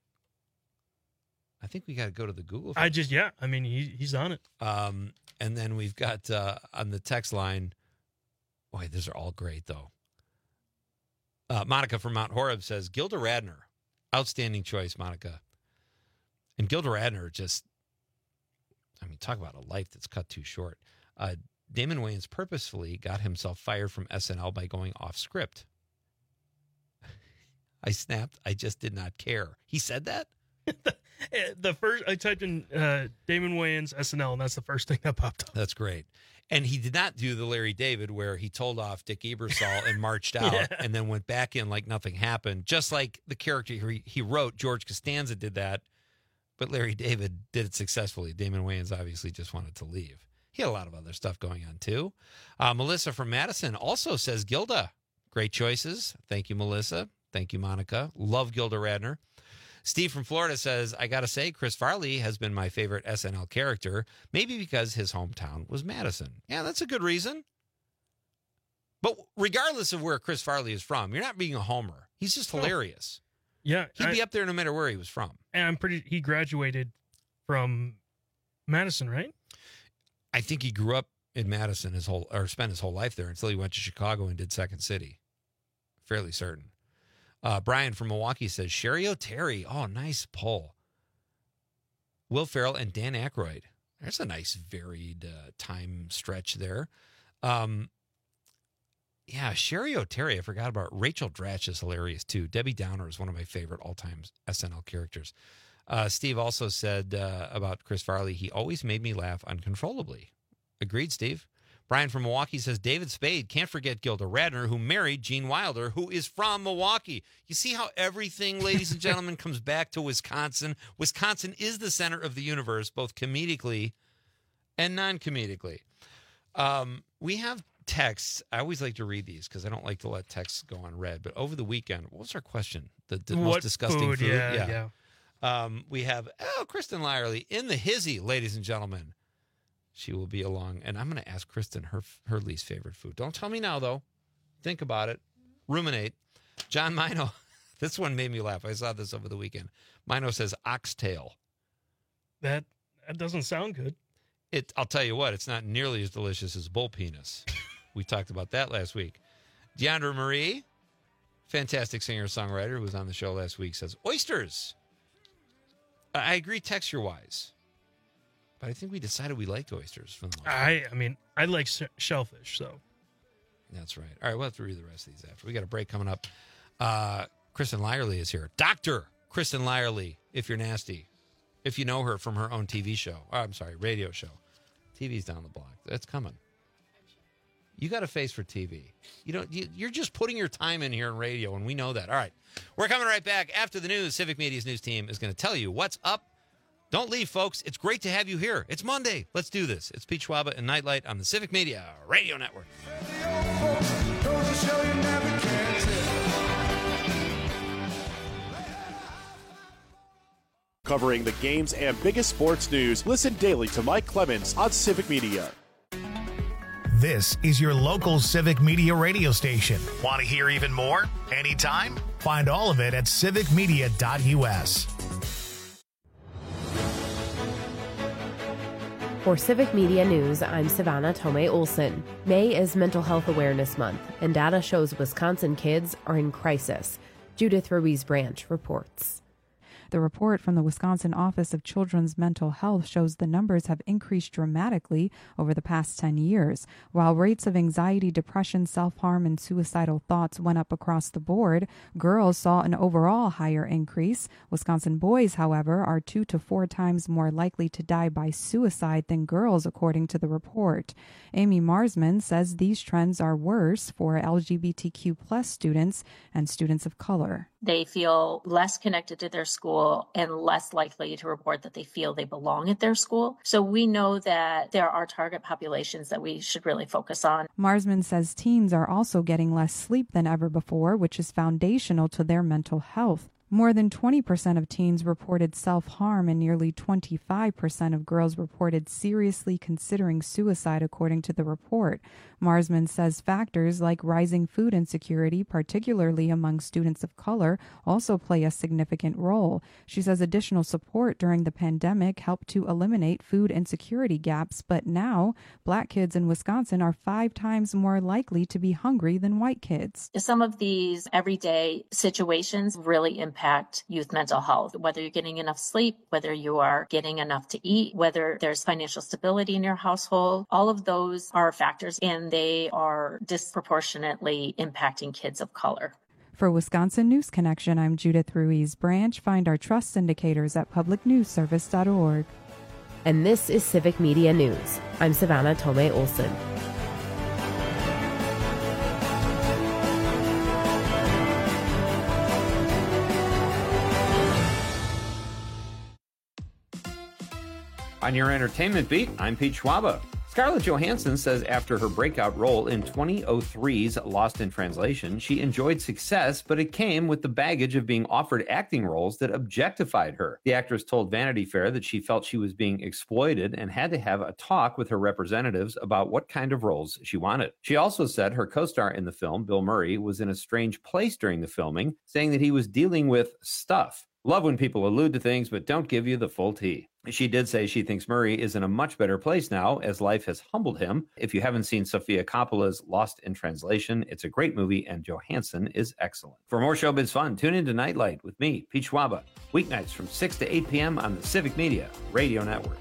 S14: I think we got to go to the Google.
S15: I just, yeah. I mean, he, he's on it.
S14: Um, and then we've got uh, on the text line. Boy, these are all great, though. Uh, Monica from Mount Horeb says, Gilda Radner. Outstanding choice, Monica. And Gilda Radner just, I mean, talk about a life that's cut too short. Uh, Damon Wayans purposefully got himself fired from S N L by going off script. I snapped. I just did not care. He said that?
S15: The first, I typed in uh, Damon Wayans S N L, and that's the first thing that popped up.
S14: That's great. And he did not do the Larry David where he told off Dick Ebersol and marched out
S15: Yeah.
S14: and then went back in like nothing happened. Just like the character he, he wrote, George Costanza did that, but Larry David did it successfully. Damon Wayans obviously just wanted to leave. He had a lot of other stuff going on, too. Uh, Melissa from Madison also says Gilda. Great choices. Thank you, Melissa. Thank you, Monica. Love Gilda Radner. Steve from Florida says, I got to say, Chris Farley has been my favorite S N L character, maybe because his hometown was Madison. Yeah, that's a good reason. But regardless of where Chris Farley is from, you're not being a homer. He's just hilarious.
S15: Yeah.
S14: He'd
S15: I,
S14: be up there no matter where he was from.
S15: And I'm pretty, he graduated from Madison, right?
S14: I think he grew up in Madison his whole, or spent his whole life there until he went to Chicago and did Second City. Fairly certain. Uh, Brian from Milwaukee says, Sherry O'Terry. Oh, nice pull. Will Ferrell and Dan Aykroyd. There's a nice varied uh, time stretch there. Um, yeah, Sherry O'Terry. I forgot about Rachel Dratch is hilarious, too. Debbie Downer is one of my favorite all-time S N L characters. Uh, Steve also said uh, about Chris Farley, he always made me laugh uncontrollably. Agreed, Steve. Brian from Milwaukee says, David Spade, can't forget Gilda Radner, who married Gene Wilder, who is from Milwaukee. You see how everything, ladies and gentlemen, comes back to Wisconsin? Wisconsin is the center of the universe, both comedically and non-comedically. Um, we have texts. I always like to read these because I don't like to let texts go unread. But over the weekend, what was our question? The, the most disgusting
S15: food?
S14: food?
S15: Yeah, yeah.
S14: yeah. Um, we have, oh, Kristen Lyerly in the hizzy, ladies and gentlemen. She will be along, and I'm going to ask Kristen her her least favorite food. Don't tell me now, though. Think about it. Ruminate. John Mino. This one made me laugh. I saw this over the weekend. Mino says oxtail.
S15: That that doesn't sound good.
S14: It. I'll tell you what. It's not nearly as delicious as bull penis. We talked about that last week. Deandra Marie, fantastic singer-songwriter who was on the show last week, says oysters. I agree texture-wise. But I think we decided we liked oysters from the most part.
S15: I I mean, I like sh- shellfish, so.
S14: That's right. All right, we'll have to read the rest of these after. We got a break coming up. Uh, Kristen Lyerly is here. Doctor Kristen Lyerly, if you're nasty. If you know her from her own T V show. Oh, I'm sorry, radio show. T V's down the block. That's coming. You got a face for T V. You don't. You, you're just putting your time in here in radio, and we know that. All right, we're coming right back after the news. Civic Media's news team is going to tell you what's up. Don't leave, folks. It's great to have you here. It's Monday. Let's do this. It's Pete Schwaba and Nightlight on the Civic Media Radio Network.
S1: Covering the games and biggest sports news, listen daily to Mike Clemens on Civic Media.
S2: This is your local Civic Media radio station. Want to hear even more? Anytime? Find all of it at civic media dot u s.
S3: For Civic Media News, I'm Savannah Tomei Olson. May is Mental Health Awareness Month, and data shows Wisconsin kids are in crisis. Judith Ruiz Branch reports.
S4: The report from the Wisconsin Office of Children's Mental Health shows the numbers have increased dramatically over the past ten years. While rates of anxiety, depression, self-harm, and suicidal thoughts went up across the board, girls saw an overall higher increase. Wisconsin boys, however, are two to four times more likely to die by suicide than girls, according to the report. Amy Marsman says these trends are worse for L G B T Q plus students and students of color.
S5: They feel less connected to their school and less likely to report that they feel they belong at their school. So we know that there are target populations that we should really focus on.
S4: Marsman says teens are also getting less sleep than ever before, which is foundational to their mental health. More than twenty percent of teens reported self-harm and nearly twenty-five percent of girls reported seriously considering suicide, according to the report. Marsman says factors like rising food insecurity, particularly among students of color, also play a significant role. She says additional support during the pandemic helped to eliminate food insecurity gaps, but now Black kids in Wisconsin are five times more likely to be hungry than white kids.
S5: Some of these everyday situations really impact youth mental health, whether you're getting enough sleep, whether you are getting enough to eat, whether there's financial stability in your household. All of those are factors, and they are disproportionately impacting kids of color.
S4: For Wisconsin News Connection, I'm Judith Ruiz Branch. Find our trust indicators at public news service dot org.
S3: And this is Civic Media News. I'm Savannah Tomei Olson.
S6: On your entertainment beat, I'm Pete Schwaba. Scarlett Johansson says after her breakout role in twenty oh three's Lost in Translation, she enjoyed success, but it came with the baggage of being offered acting roles that objectified her. The actress told Vanity Fair that she felt she was being exploited and had to have a talk with her representatives about what kind of roles she wanted. She also said her co-star in the film, Bill Murray, was in a strange place during the filming, saying that he was dealing with stuff. Love when people allude to things but don't give you the full tea. She did say she thinks Murray is in a much better place now as life has humbled him. If you haven't seen Sofia Coppola's Lost in Translation, it's a great movie and Johansson is excellent. For more showbiz fun, tune in to Nightlight with me, Pete Schwaba, weeknights from six to eight p.m. on the Civic Media Radio Network.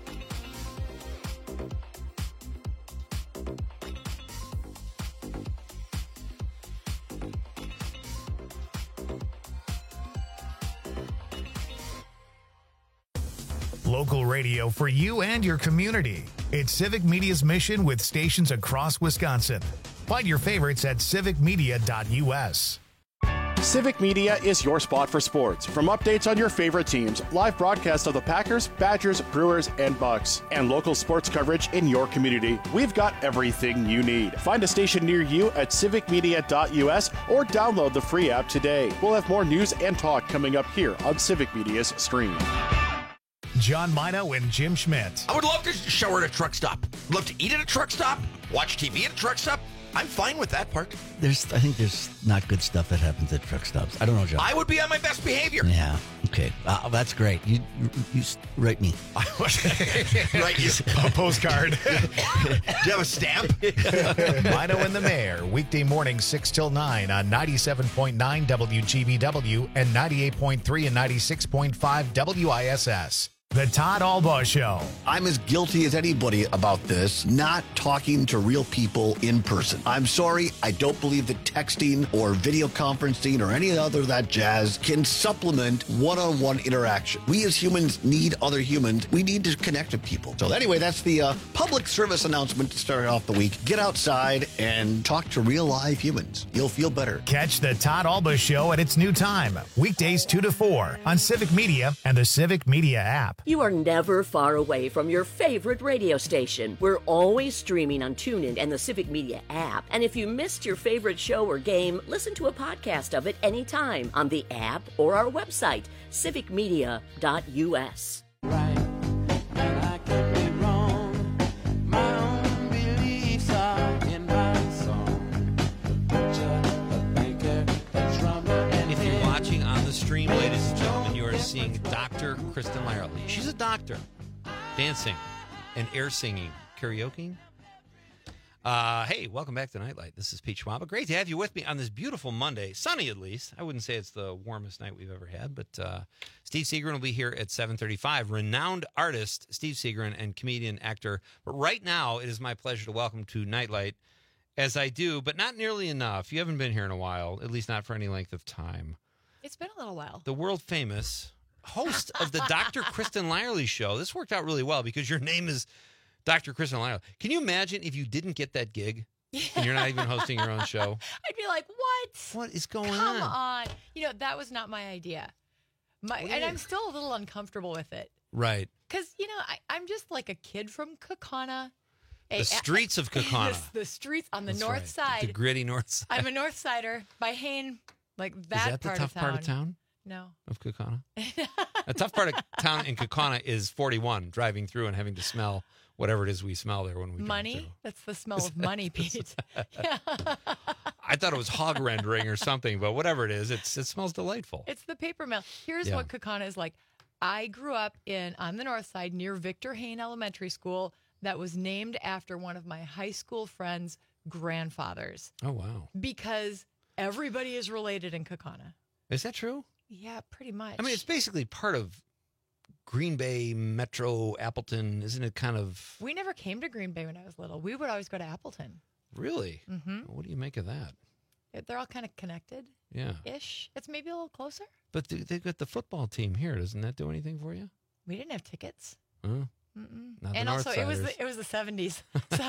S2: Local radio for you and your community. It's Civic Media's mission with stations across Wisconsin. Find your favorites at civic media dot u s.
S1: Civic Media is your spot for sports. From updates on your favorite teams, live broadcasts of the Packers, Badgers, Brewers, and Bucks, and local sports coverage in your community, we've got everything you need. Find a station near you at civic media dot u s or download the free app today. We'll have more news and talk coming up here on Civic Media's stream.
S2: John Mino and Jim Schmidt.
S7: I would love to shower at a truck stop. Love to eat at a truck stop. Watch T V at a truck stop. I'm fine with that part.
S8: There's, I think there's not good stuff that happens at truck stops. I don't know, John.
S7: I would be on my best behavior.
S8: Yeah. Okay. Uh, that's great. You, you, you write me.
S7: Write you.
S2: A postcard.
S7: Do you have a stamp?
S2: Mino and the Mayor, weekday morning six till nine on ninety-seven point nine W G B W and ninety-eight point three and ninety-six point five W I S S. The Todd Albaugh Show.
S10: I'm as guilty as anybody about this, not talking to real people in person. I'm sorry, I don't believe that texting or video conferencing or any other of that jazz can supplement one-on-one interaction. We as humans need other humans. We need to connect with people. So anyway, that's the uh, public service announcement to start off the week. Get outside and talk to real live humans. You'll feel better.
S2: Catch the Todd Albaugh Show at its new time, weekdays two to four on Civic Media and the Civic Media app.
S13: You are never far away from your favorite radio station. We're always streaming on TuneIn and the Civic Media app. And if you missed your favorite show or game, listen to a podcast of it anytime on the app or our website, civic media dot u s.
S14: Stream, ladies and gentlemen, you are seeing Doctor Kristen Lyerly. She's a doctor, dancing and air singing, karaoke. Uh, hey, welcome back to Nightlight. This is Pete Schwaba. Great to have you with me on this beautiful Monday, sunny at least. I wouldn't say it's the warmest night we've ever had, but uh, Steve Seagren will be here at seven thirty-five. Renowned artist Steve Seagren and comedian, actor. But right now, it is my pleasure to welcome to Nightlight, as I do, but not nearly enough. You haven't been here in a while, at least not for any length of time.
S11: It's been a little while.
S14: The world famous host of the Doctor Kristen Lyerly Show. This worked out really well because your name is Doctor Kristen Lyerly. Can you imagine if you didn't get that gig and you're not even hosting your own show?
S11: I'd be like, what?
S14: What is going
S11: Come
S14: on?
S11: Come on. You know, that was not my idea. My, and I'm still a little uncomfortable with it.
S14: Right.
S11: Because, you know, I, I'm just like a kid from Kaukauna.
S14: The a, streets of Kaukauna.
S11: the, the streets on the
S14: That's
S11: north
S14: right.
S11: side.
S14: The gritty north side.
S11: I'm a north sider by Hain. Like that,
S14: is that
S11: part
S14: the tough
S11: of
S14: part of town?
S11: No.
S14: Of Kaukauna? A tough part of town in Kaukauna is forty-one, driving through and having to smell whatever it is we smell there when we
S11: money? That's the smell of money, Pete.
S14: Yeah. I thought it was hog rendering or something, but whatever it is, it's it smells delightful.
S11: It's the paper mill. Here's yeah. what Kaukauna is like. I grew up in on the north side near Victor Hain Elementary School that was named after one of my high school friends' grandfathers.
S14: Oh, wow.
S11: Because everybody is related in Kaukauna.
S14: Is that true?
S11: Yeah, pretty much.
S14: I mean, it's basically part of Green Bay, Metro, Appleton. Isn't it kind of...
S11: We never came to Green Bay when I was little. We would always go to Appleton.
S14: Really?
S11: Mm-hmm.
S14: What do you make of that?
S11: They're all kind of connected.
S14: Yeah.
S11: Ish. It's maybe a little closer.
S14: But they've got the football team here. Doesn't that do anything for you?
S11: We didn't have tickets.
S14: Huh?
S11: Mm-mm.
S14: Not
S11: and
S14: the
S11: also,
S14: Northsiders.
S11: it was the, it was the seventies. So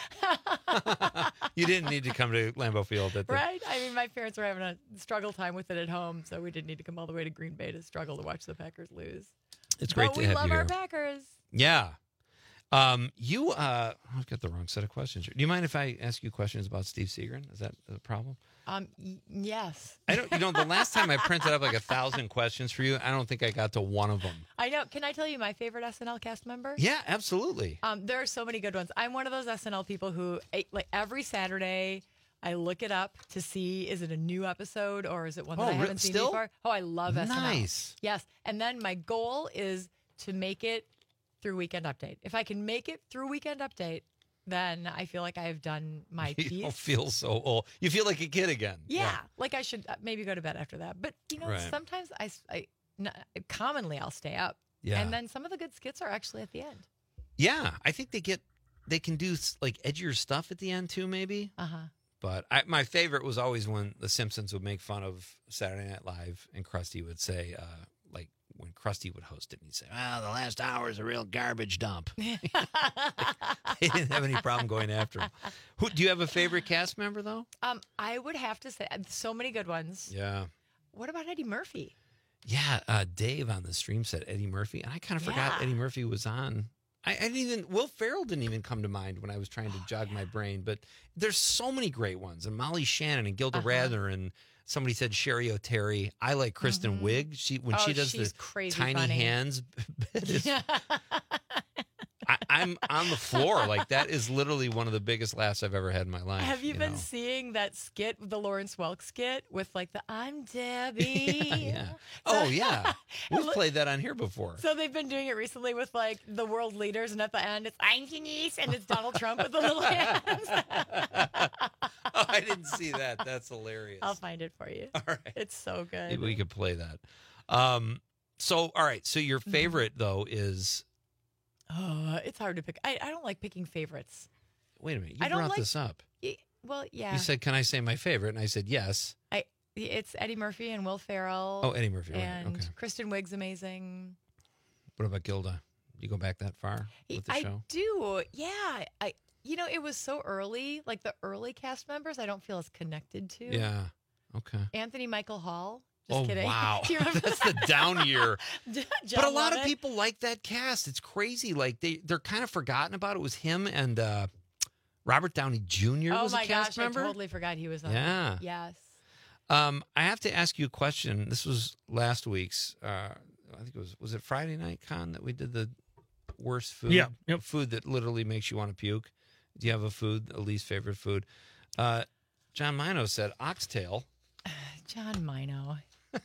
S14: you didn't need to come to Lambeau Field, at the...
S11: right? I mean, my parents were having a struggle time with it at home, so we didn't need to come all the way to Green Bay to struggle to watch the Packers lose.
S14: It's great
S11: but
S14: to
S11: we
S14: have
S11: love
S14: you
S11: our
S14: here.
S11: Packers.
S14: Yeah. Um, you, uh, I've got the wrong set of questions. Do you mind if I ask you questions about Steve Seagren? Is that a problem?
S11: Um, y- yes.
S14: I don't. You know, the last time I printed up like a thousand questions for you, I don't think I got to one of them.
S11: I know. Can I tell you my favorite S N L cast member?
S14: Yeah, absolutely.
S11: Um, there are so many good ones. I'm one of those S N L people who, like, every Saturday, I look it up to see, is it a new episode or is it one that
S14: Oh,
S11: I
S14: re-
S11: haven't seen
S14: still?
S11: before? Oh, I love S N L.
S14: Nice.
S11: Yes. And then my goal is to make it through Weekend Update. If I can make it through Weekend Update, then I feel like I have done my piece.
S14: You don't feel so old. You feel like a kid again.
S11: Yeah,
S14: yeah.
S11: like I should uh, maybe go to bed after that. But, you know,
S14: Right.
S11: sometimes I, I n- commonly I'll stay up.
S14: Yeah.
S11: And then some of the good skits are actually at the end.
S14: Yeah, I think they get they can do like edgier stuff at the end too, maybe.
S11: Uh-huh.
S14: But I, my favorite was always when The Simpsons would make fun of Saturday Night Live, and Krusty would say, uh, like when Krusty would host it, and he'd say, "Well, the last hour is a real garbage dump." They didn't have any problem going after him. Who do you have a favorite cast member though?
S11: Um, I would have to say so many good ones.
S14: Yeah.
S11: What about Eddie Murphy?
S14: Yeah, uh, Dave on the stream said Eddie Murphy, and I kind of forgot
S11: Yeah.
S14: Eddie Murphy was on. I, I didn't even Will Ferrell didn't even come to mind when I was trying to jog my brain. But there's so many great ones, and Molly Shannon and Gilda
S11: Uh-huh.
S14: Radner, and somebody said Sherry O'Terry. I like Kristen Wiig. She when
S11: Oh,
S14: she does
S11: she's
S14: the
S11: crazy
S14: tiny
S11: funny.
S14: hands bit is- I, I'm on the floor. Like that is literally one of the biggest laughs I've ever had in my life.
S11: Have you, been
S14: know?
S11: seeing that skit, the Lawrence Welk skit with like the I'm Debbie?
S14: yeah, yeah. Oh yeah, we've played that on here before.
S11: So they've been doing it recently with like the world leaders, and at the end it's I'm Denise, and it's Donald Trump with the little hands.
S14: Oh, I didn't see that. That's hilarious.
S11: I'll find it for you.
S14: All right.
S11: It's so good.
S14: Maybe we could play that. Um, So, all right. So your favorite though is.
S11: Oh, it's hard to pick. I, I don't like picking favorites.
S14: Wait a minute. You
S11: I don't
S14: brought
S11: like,
S14: this up.
S11: y- Well, yeah.
S14: You said, "Can I say my favorite?" And I said, "Yes."
S11: I. It's Eddie Murphy and Will Ferrell.
S14: Oh, Eddie Murphy. Right.
S11: And
S14: Okay.
S11: Kristen Wiig's amazing.
S14: What about Gilda? You go back that far with the
S11: I
S14: show?
S11: do. Yeah. I. You know, it was so early. Like the early cast members, I don't feel as connected to.
S14: Yeah. Okay.
S11: Anthony Michael Hall. Just
S14: oh
S11: kidding.
S14: wow,
S11: Do you remember
S14: that's
S11: that?
S14: the down year.
S11: John
S14: But a lot of
S11: Lovett.
S14: people like that cast. It's crazy. Like they they're kind of forgotten about. It was him and uh, Robert Downey Junior
S11: Oh
S14: was
S11: my
S14: a cast
S11: gosh,
S14: member.
S11: I totally forgot he was on.
S14: Yeah.
S11: it. Yes.
S14: Um, I have to ask you a question. This was last week's. Uh, I think it was was it Friday Night Con that we did the worst food.
S15: Yeah, yep.
S14: Food that literally makes you want to puke. Do you have a food, a least favorite food? Uh, John Mino said oxtail.
S11: John Mino.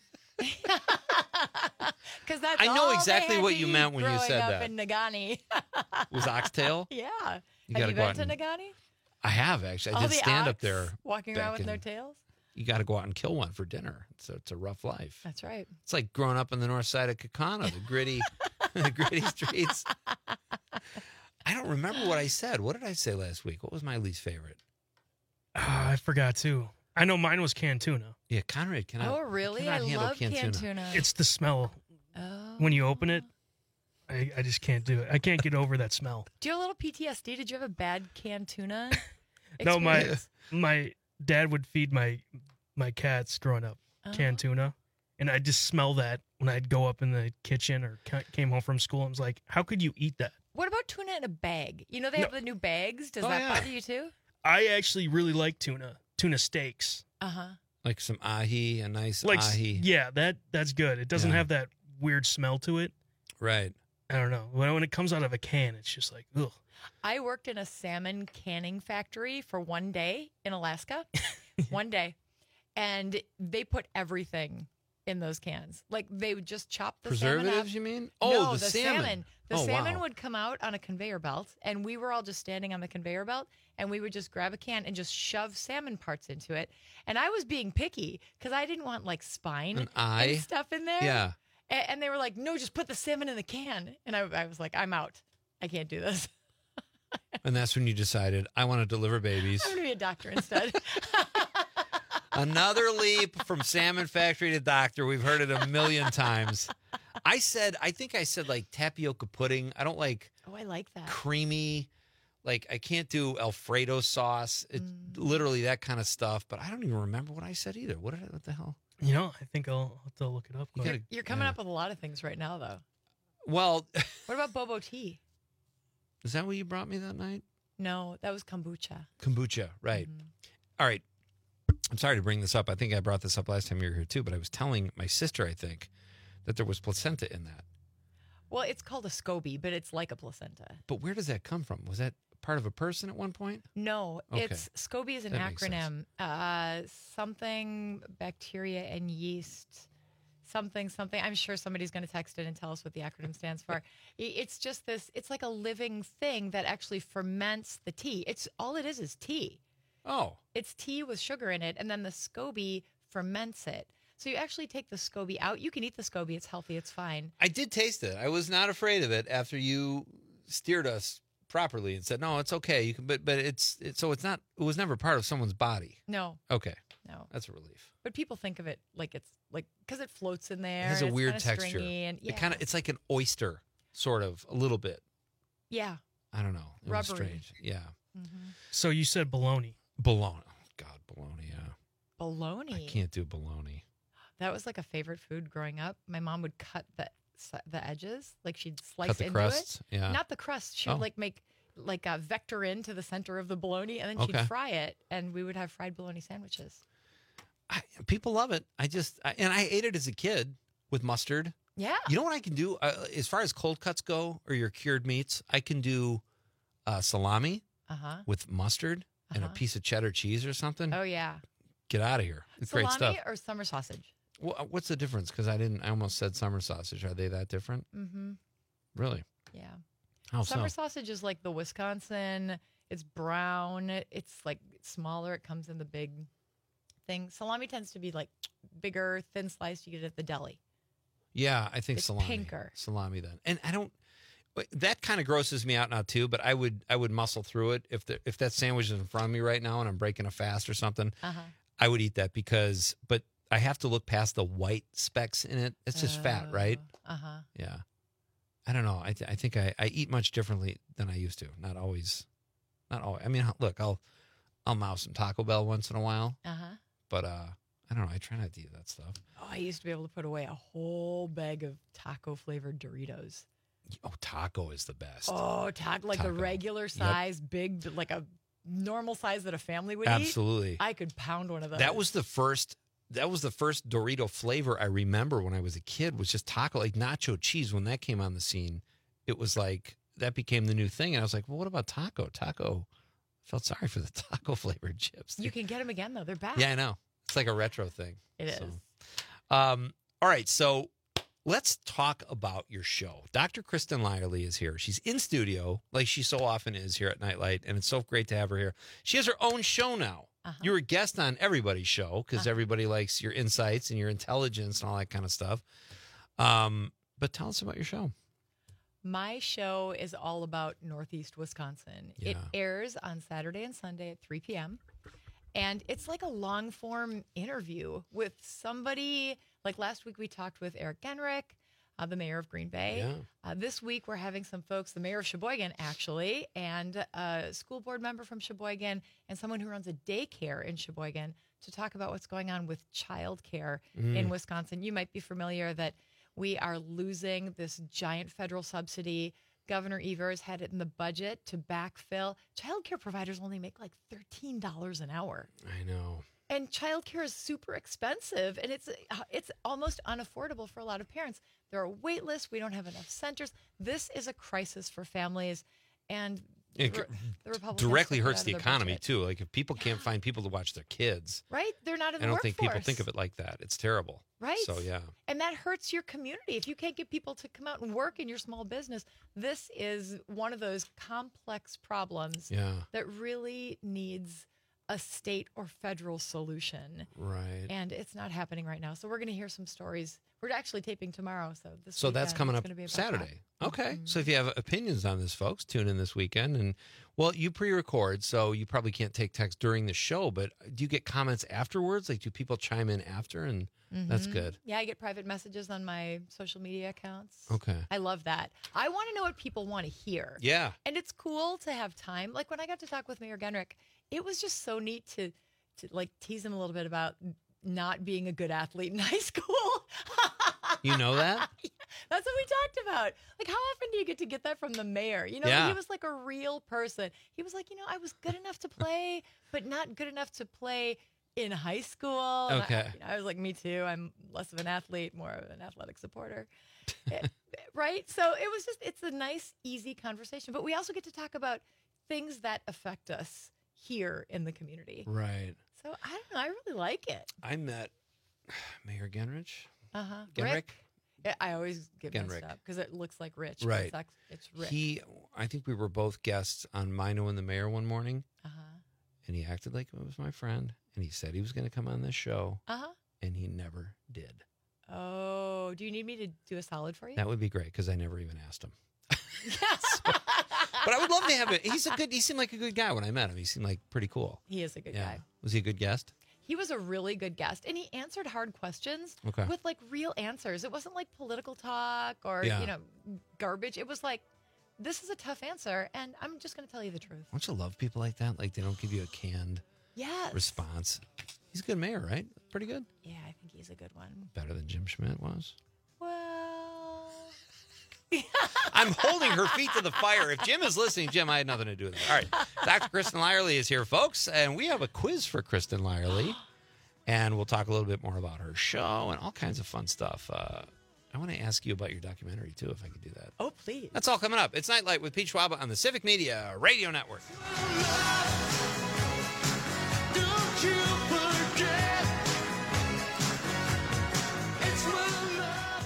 S11: Because that's
S14: I know
S11: all
S14: exactly
S11: they had
S14: what
S11: to
S14: you
S11: eat
S14: meant when you
S11: growing
S14: said
S11: up
S14: that.
S11: in Nagani.
S14: Was oxtail?
S11: Yeah.
S14: You
S11: have
S14: gotta
S11: you
S14: go
S11: been
S14: out
S11: to
S14: and-
S11: Nagani?
S14: I have actually. I
S11: All
S14: did
S11: the
S14: stand up
S11: ox
S14: there.
S11: walking
S14: back
S11: around with
S14: in-
S11: no tails.
S14: You got to go out and kill one for dinner. So it's a rough life.
S11: That's right.
S14: It's like growing up on the north side of Kakana, the gritty, the gritty streets. I don't remember what I said. What did I say last week? What was my least favorite?
S15: Ah, I forgot too. I know mine was canned tuna.
S14: Yeah, Conrad cannot.
S11: Oh, really?
S14: cannot
S11: I
S14: handle
S11: love
S14: canned
S11: canned
S14: tuna.
S11: tuna.
S15: It's the smell.
S11: Oh.
S15: When you open it, I, I just can't do it. I can't get over that smell.
S11: Do you have a little P T S D? Did you have a bad canned tuna?
S15: No, my
S11: experience?
S15: my dad would feed my my cats growing up canned
S11: Oh.
S15: tuna, and I just smell that when I'd go up in the kitchen or ca- came home from school. I was like, "How could you eat that?"
S11: What about tuna in a bag? You know they
S15: No.
S11: have the new bags. Does
S14: Oh,
S11: that
S14: yeah.
S11: bother you too?
S15: I actually really like tuna, tuna steaks.
S11: Uh huh.
S14: Like some ahi, a nice
S15: Like, s-
S14: ahi.
S15: yeah, that that's good. It doesn't
S14: Yeah.
S15: have that weird smell to it.
S14: Right.
S15: I don't know. When when it comes out of a can, it's just like, ugh.
S11: I worked in a salmon canning factory for one day in Alaska. One day. And they put everything in those cans. Like they would just chop the salmon up.
S14: Preservatives, you mean? Oh,
S11: no,
S14: the
S11: the
S14: salmon.
S11: The
S14: Oh,
S11: salmon
S14: wow.
S11: would come out on a conveyor belt, and we were all just standing on the conveyor belt, and we would just grab a can and just shove salmon parts into it. And I was being picky because I didn't want like spine
S14: An eye?
S11: and stuff in there.
S14: Yeah.
S11: A- And they were like, no, just put the salmon in the can. And I, I was like, I'm out. I can't do this.
S14: And that's when you decided, I want to deliver babies.
S11: I'm going to be a doctor instead.
S14: Another leap from salmon factory to doctor. We've heard it a million times. I said, I think I said like tapioca pudding. I don't like
S11: Oh, I like that.
S14: creamy, like I can't do Alfredo sauce. It's
S11: Mm.
S14: literally that kind of stuff. But I don't even remember what I said either. What did I, what the hell?
S15: You know, I think I'll have to look it up.
S14: You
S15: but-
S14: gotta-
S11: You're coming
S14: yeah.
S11: up with a lot of things right now, though.
S14: Well,
S11: What about bobo tea?
S14: is that what you brought me that night?
S11: No, that was kombucha.
S14: Kombucha, right.
S11: Mm-hmm.
S14: All right. I'm sorry to bring this up. I think I brought this up last time you were here too, but I was telling my sister, I think, that there was placenta in that.
S11: Well, it's called a SCOBY, but it's like a placenta.
S14: But where does that come from? Was that part of a person at one point?
S11: No,
S14: Okay.
S11: it's SCOBY is an
S14: That makes
S11: acronym. Uh, something bacteria and yeast. Something, something. I'm sure somebody's going to text it and tell us what the acronym stands for. I- It's just this, it's like a living thing that actually ferments the tea. It's all it is is tea.
S14: Oh.
S11: It's tea with sugar in it, and then the SCOBY ferments it. So you actually take the SCOBY out. You can eat the SCOBY. It's healthy. It's fine.
S14: I did taste it. I was not afraid of it after you steered us properly and said, "No, it's okay. You can." But but it's, it's so it's not. It was never part of someone's body.
S11: No.
S14: Okay.
S11: No.
S14: That's a relief.
S11: But people think of it like it's like because it floats in there.
S14: It has a
S11: it's
S14: weird
S11: kinda
S14: texture.
S11: stringy and, yeah.
S14: It kind of it's like an oyster, sort of a little bit.
S11: Yeah.
S14: I don't know. It was
S11: Rubbery.
S14: strange. Yeah.
S15: So you said bologna.
S14: Bologna. Oh, God, bologna. Yeah.
S11: Bologna.
S14: I can't do bologna.
S11: That was like a favorite food growing up. My mom would cut the the edges, like she'd slice
S14: Cut the
S11: into
S14: crusts?
S11: it.
S14: Yeah.
S11: Not the crust. She
S14: Oh.
S11: would like make like a vector into the center of the bologna, and then she'd
S14: Okay.
S11: fry it, and we would have fried bologna sandwiches.
S14: I, people love it. I just I, and I ate it as a kid with mustard.
S11: Yeah.
S14: You know what I can do uh, as far as cold cuts go, or your cured meats? I can do uh, salami
S11: Uh huh.
S14: with mustard and a
S11: Uh-huh.
S14: piece of cheddar cheese or something.
S11: Oh yeah.
S14: Get out of here! It's great
S11: Salami
S14: stuff.
S11: or summer sausage.
S14: Wha- What's the difference? Because I didn't. I almost said summer sausage. Are they that different?
S11: Mm-hmm.
S14: Really?
S11: Yeah.
S14: How
S11: Summer
S14: so?
S11: sausage is like the Wisconsin. It's brown. It's like smaller. It comes in the big thing. Salami tends to be like bigger, thin sliced. You get it at the deli.
S14: Yeah, I think
S11: It's
S14: salami.
S11: pinker.
S14: Salami then. And I don't that kind of grosses me out now too, but I would I would muscle through it if the, if that sandwich is in front of me right now and I'm breaking a fast or something.
S11: Uh-huh.
S14: I would eat that because but I have to look past the white specks in it. It's just fat, right?
S11: Uh-huh.
S14: Yeah. I don't know. I th- I think I, I eat much differently than I used to. Not always. Not always. I mean, look, I'll I'll mouse some Taco Bell once in a while.
S11: Uh-huh.
S14: But uh I don't know. I try not to eat that stuff.
S11: Oh, I used to be able to put away a whole bag of taco flavored Doritos.
S14: Oh, taco is the best.
S11: Oh, taco like
S14: Taco.
S11: the regular
S14: Yep.
S11: size, big, like a normal size that a family would eat.
S14: Absolutely.
S11: I could pound one of those.
S14: That was the first. That was the first Dorito flavor I remember when I was a kid. Was just taco, like nacho cheese. When that came on the scene, it was like that became the new thing. And I was like, well, what about taco? Taco. I felt sorry for the taco flavored chips.
S11: You can get them again though. They're back.
S14: Yeah, I know. It's like a retro thing.
S11: It is.
S14: So, um, all right, so let's talk about your show. Doctor Kristen Lyerly is here. She's in studio, like she so often is here at Nightlight, and it's so great to have her here. She has her own show now.
S11: Uh-huh.
S14: You're a guest on everybody's show because
S11: Uh-huh.
S14: everybody likes your insights and your intelligence and all that kind of stuff. Um, but tell us about your show.
S11: My show is all about Northeast Wisconsin. It
S14: Yeah.
S11: airs on Saturday and Sunday at three p.m. And it's like a long form interview with somebody. Like last week, we talked with Eric Genrich, uh, the mayor of Green Bay.
S14: Yeah.
S11: Uh, this week, we're having some folks, the mayor of Sheboygan, actually, and a school board member from Sheboygan, and someone who runs a daycare in Sheboygan to talk about what's going on with childcare
S12: Mm.
S11: in Wisconsin. You might be familiar that we are losing this giant federal subsidy. Governor Evers had it in the budget to backfill. Childcare providers only make like thirteen dollars an hour.
S14: I know.
S11: And childcare is super expensive, and it's it's almost unaffordable for a lot of parents. There are wait lists. We don't have enough centers. This is a crisis for families, and
S14: It
S11: the, the Republicans
S14: directly
S11: took it
S14: hurts
S11: out
S14: the
S11: of their
S14: economy
S11: budget.
S14: too. Like if people can't find people to watch their kids,
S11: Right? They're not in
S14: I
S11: the
S14: don't think people
S11: workforce.
S14: think of it like that. It's terrible.
S11: Right.
S14: So yeah.
S11: And that hurts your community. If you can't get people to come out and work in your small business, this is one of those complex problems
S14: Yeah.
S11: that really needs a state or federal solution.
S14: Right.
S11: And it's not happening right now. So we're going to hear some stories. We're actually taping tomorrow. So this
S14: So that's
S11: weekend,
S14: coming
S11: it's
S14: up
S11: gonna be about
S14: Saturday.
S11: that.
S14: Okay.
S11: Mhm.
S14: So if you have opinions on this, folks, tune in this weekend. And well, you pre-record, so you probably can't take text during the show. But do you get comments afterwards? Like, do people chime in after? And that's
S11: Mhm.
S14: good.
S11: Yeah, I get private messages on my social media accounts.
S14: Okay.
S11: I love that. I want to know what people want to hear.
S14: Yeah.
S11: And it's cool to have time. Like when I got to talk with Mayor Genrich, it was just so neat to to like tease him a little bit about not being a good athlete in high school.
S14: You know that?
S11: That's what we talked about. Like, how often do you get to get that from the mayor? You know,
S14: Yeah.
S11: he was like a real person. He was like, you know, I was good enough to play, but not good enough to play in high school. And I-
S14: Okay.
S11: you know, I was like, me too. I'm less of an athlete, more of an athletic supporter. Eh, right? So it was just, it's a nice, easy conversation. But we also get to talk about things that affect us here in the community.
S14: Right.
S11: So I don't know. I really like it.
S14: I met Mayor Genrich.
S11: Uh huh.
S14: Genrich?
S11: Yeah, I always get
S14: Genrich.
S11: messed up because it looks like Rich. but
S14: Right.
S11: It's, act- it's Rick.
S14: He, I think we were both guests on Mino and the Mayor one morning.
S11: Uh-huh.
S14: And he acted like it was my friend. And he said he was going to come on this show.
S11: Uh-huh.
S14: And he never did.
S11: Oh, do you need me to do a solid for you?
S14: That would be great because I never even asked him. So- but I would love to have it. He's a good. He seemed like a good guy when I met him. He seemed like pretty cool.
S11: He is a good
S14: Yeah.
S11: guy.
S14: Was he a good guest?
S11: He was a really good guest, and he answered hard questions
S14: Okay.
S11: with like real answers. It wasn't like political talk or
S14: Yeah.
S11: you know garbage. It was like, this is a tough answer, and I'm just going to tell you the truth.
S14: Don't you love people like that? Like they don't give you a canned
S11: Yes.
S14: response. He's a good mayor, right? Pretty good.
S11: Yeah, I think he's a good one.
S14: Better than Jim Schmidt was.
S11: Well,
S14: I'm holding her feet to the fire. If Jim is listening, Jim, I had nothing to do with it. All right. Doctor Kristen Lyerly is here, folks, and we have a quiz for Kristen Lyerly. And we'll talk a little bit more about her show and all kinds of fun stuff. Uh, I want to ask you about your documentary, too, if I could do that.
S11: Oh, please.
S14: That's all coming up. It's Nightlight with Pete Schwab on the Civic Media Radio Network.
S12: Don't you forget, it's my love.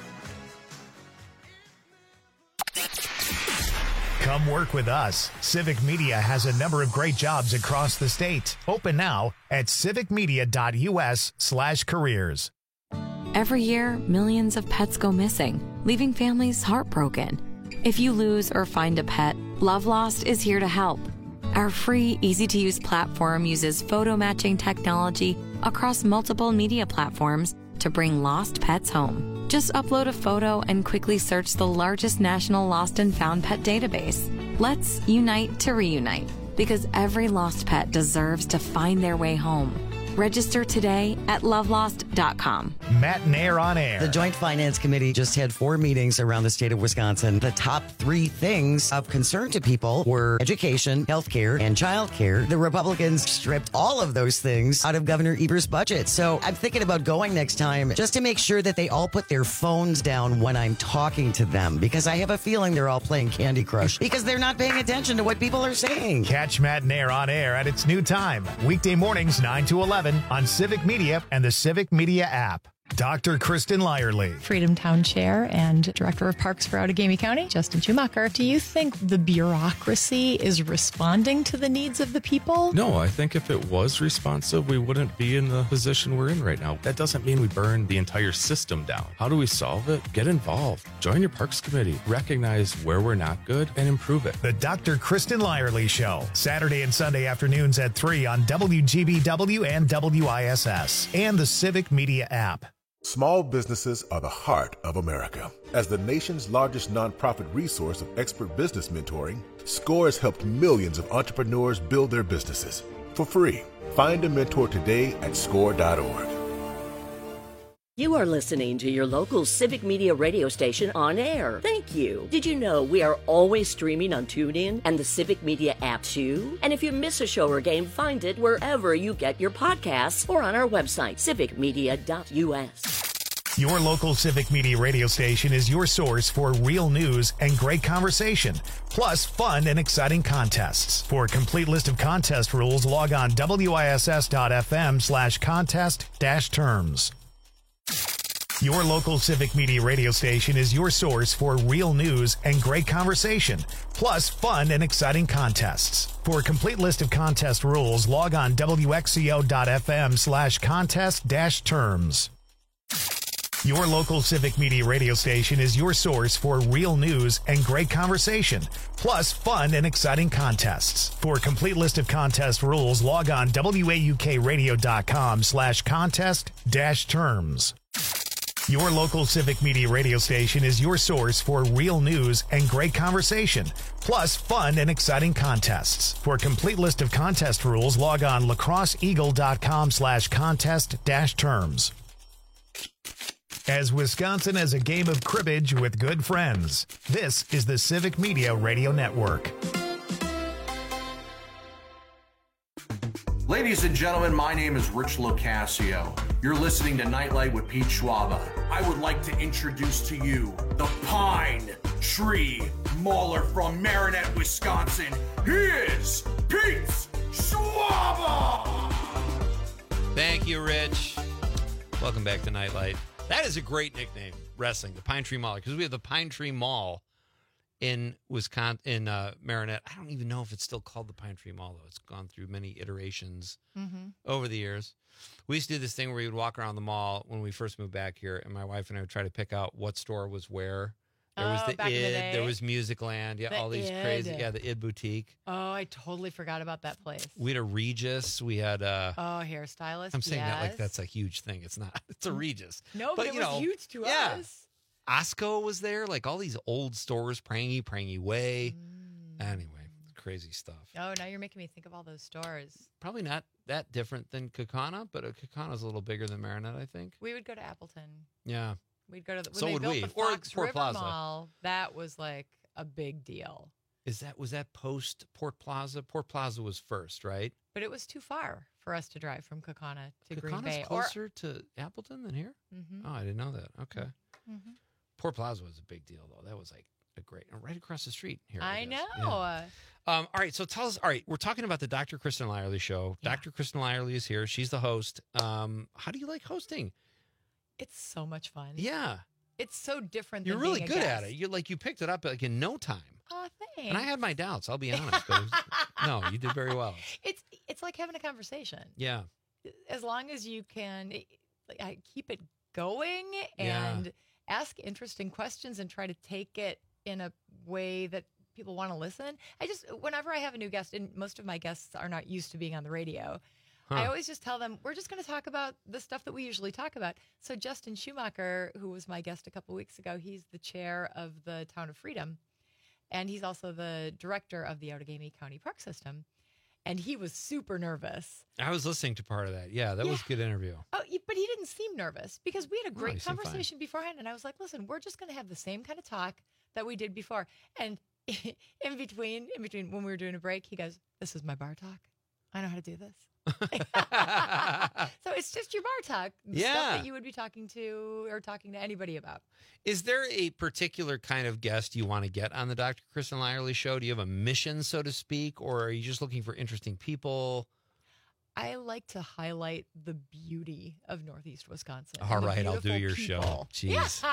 S2: Come work with us. Civic Media has a number of great jobs across the state. Open now at civicmedia.us slash careers.
S16: Every year, millions of pets go missing, leaving families heartbroken. If you lose or find a pet, Love Lost is here to help. Our free, easy-to-use platform uses photo matching technology across multiple media platforms to bring lost pets home. Just upload a photo and quickly search the largest national lost and found pet database. Let's unite to reunite, because every lost pet deserves to find their way home. Register today at love lost dot com.
S2: Matt Nair on air.
S17: The Joint Finance Committee just had four meetings around the state of Wisconsin. The top three things of concern to people were education, healthcare, and childcare. The Republicans stripped all of those things out of Governor Evers' budget. So I'm thinking about going next time just to make sure that they all put their phones down when I'm talking to them, because I have a feeling they're all playing Candy Crush because they're not paying attention to what people are saying.
S2: Catch Matt Nair on air at its new time, weekday mornings nine to eleven on Civic Media and the Civic Media app. Doctor Kristen Lyerly.
S18: Freedom Town Chair and Director of Parks for Outagamie County, Justin Schumacher. Do you think the bureaucracy is responding to the needs of the people?
S19: No, I think if it was responsive, we wouldn't be in the position we're in right now. That doesn't mean we burn the entire system down. How do we solve it? Get involved. Join your Parks Committee. Recognize where we're not good and improve it.
S2: The Doctor Kristen Lyerly Show. Saturday and Sunday afternoons at three on W G B W and W I S S and the Civic Media app.
S20: Small businesses are the heart of America. As the nation's largest nonprofit resource of expert business mentoring, SCORE has helped millions of entrepreneurs build their businesses for free. Find a mentor today at score dot org.
S13: You are listening to your local Civic Media radio station on air. Thank you. Did you know we are always streaming on TuneIn and the Civic Media app too? And if you miss a show or game, find it wherever you get your podcasts or on our website, civic media dot U S.
S2: Your local Civic Media radio station is your source for real news and great conversation, plus fun and exciting contests. For a complete list of contest rules, log on W I S S dot F M slash contest dash terms. Your local Civic Media radio station is your source for real news and great conversation, plus fun and exciting contests. For a complete list of contest rules, log on W X C O dot F M slash contest dash terms. Your local Civic Media radio station is your source for real news and great conversation, plus fun and exciting contests. For a complete list of contest rules, log on W A U K radio dot com slash contest dash terms. Your local Civic Media radio station is your source for real news and great conversation, plus fun and exciting contests. For a complete list of contest rules, log on lacrosse eagle dot com slash contest dash terms. As Wisconsin has a game of cribbage with good friends, this is the Civic Media Radio Network.
S22: Ladies and gentlemen, my name is Rich Locascio. You're listening to Nightlight with Pete Schwaba. I would like to introduce to you the Pine Tree Mauler from Marinette, Wisconsin. He is Pete Schwaba!
S14: Thank you, Rich. Welcome back to Nightlight. That is a great nickname, wrestling, the Pine Tree Mall, because we have the Pine Tree Mall in Wisconsin, in uh, Marinette. I don't even know if it's still called the Pine Tree Mall, though. It's gone through many iterations
S11: Mm-hmm.
S14: over the years. We used to do this thing where we would walk around the mall when we first moved back here, and my wife and I would try to pick out what store was where. There was
S11: Oh,
S14: the
S11: back in the
S14: Id,
S11: day.
S14: there was Musicland, yeah,
S11: The
S14: all these
S11: Id.
S14: crazy, yeah, the Id boutique.
S11: Oh, I totally forgot about that place.
S14: We had a Regis. We had a.
S11: Oh, hairstylist.
S14: I'm saying that like
S11: yes.
S14: that's a huge thing. It's not. It's a Regis.
S11: No, but, it
S14: you
S11: was
S14: know,
S11: huge to
S14: yeah.
S11: us.
S14: Osco was there. Like all these old stores, Prangy, Prangy Way.
S11: Mm.
S14: Anyway, crazy stuff.
S11: Oh, now you're making me think of all those stores.
S14: Probably not that different than Kaukauna, but Kaukauna is a little bigger than Marinette, I think.
S11: We would go to Appleton.
S14: Yeah.
S11: We'd go to the, when
S14: So
S11: they
S14: would
S11: built
S14: we.
S11: the
S14: Or
S11: Fox
S14: Port
S11: River
S14: Plaza.
S11: Mall. That was like a big deal.
S14: Is that was that post Port Plaza? Port Plaza was first, right?
S11: But it was too far for us to drive from Kaukauna to Green
S14: Kaukana's
S11: Bay.
S14: closer to Appleton than here?
S11: Mhm.
S14: Oh, I didn't know that. Okay.
S11: Mhm.
S14: Port Plaza was a big deal, though. That was like a great, right across the street here.
S11: I,
S14: I
S11: know.
S14: guess. Yeah. Um, all right, so tell us. All right, we're talking about the Doctor Kristen Lyerly show. Doctor Kristen Lyerly is here. She's the host. Um, how do you like hosting?
S11: It's so much fun.
S14: Yeah,
S11: It's so different
S14: you're
S11: than
S14: really
S11: being a
S14: good at
S11: guest.
S14: it. You like you picked it up like in no time.
S11: Oh, thanks.
S14: And I had my doubts. I'll be honest. But it was, no, you did very well.
S11: It's it's like having a conversation.
S14: Yeah.
S11: As long as you can like, I keep it going
S14: Yeah.
S11: and ask interesting questions and try to take it in a way that people want to listen. I just, whenever I have a new guest, and most of my guests are not used to being on the radio, I
S14: Huh.
S11: always just tell them, we're just going to talk about the stuff that we usually talk about. So Justin Schumacher, who was my guest a couple weeks ago, he's the chair of the Town of Freedom, and he's also the director of the Outagamie County Park System. And he was super nervous.
S14: I was listening to part of that. Yeah, that was a good interview.
S11: Oh, y- but he didn't seem nervous because we had a
S14: No,
S11: great
S14: he seemed fine.
S11: conversation beforehand. And I was like, listen, we're just going to have the same kind of talk that we did before. And in between, in between when we were doing a break, he goes, this is my bar talk. I know how to do this. So it's just your bar talk. Stuff
S14: Yeah.
S11: that you would be talking to or talking to anybody about.
S14: Is there a particular kind of guest you want to get on the Doctor Kristen Lyerly show? Do you have a mission, so to speak, or are you just looking for interesting people?
S11: I like to highlight the beauty of Northeast Wisconsin.
S14: All
S11: and the
S14: right, I'll do
S11: beautiful
S14: your
S11: people.
S14: show. Jeez.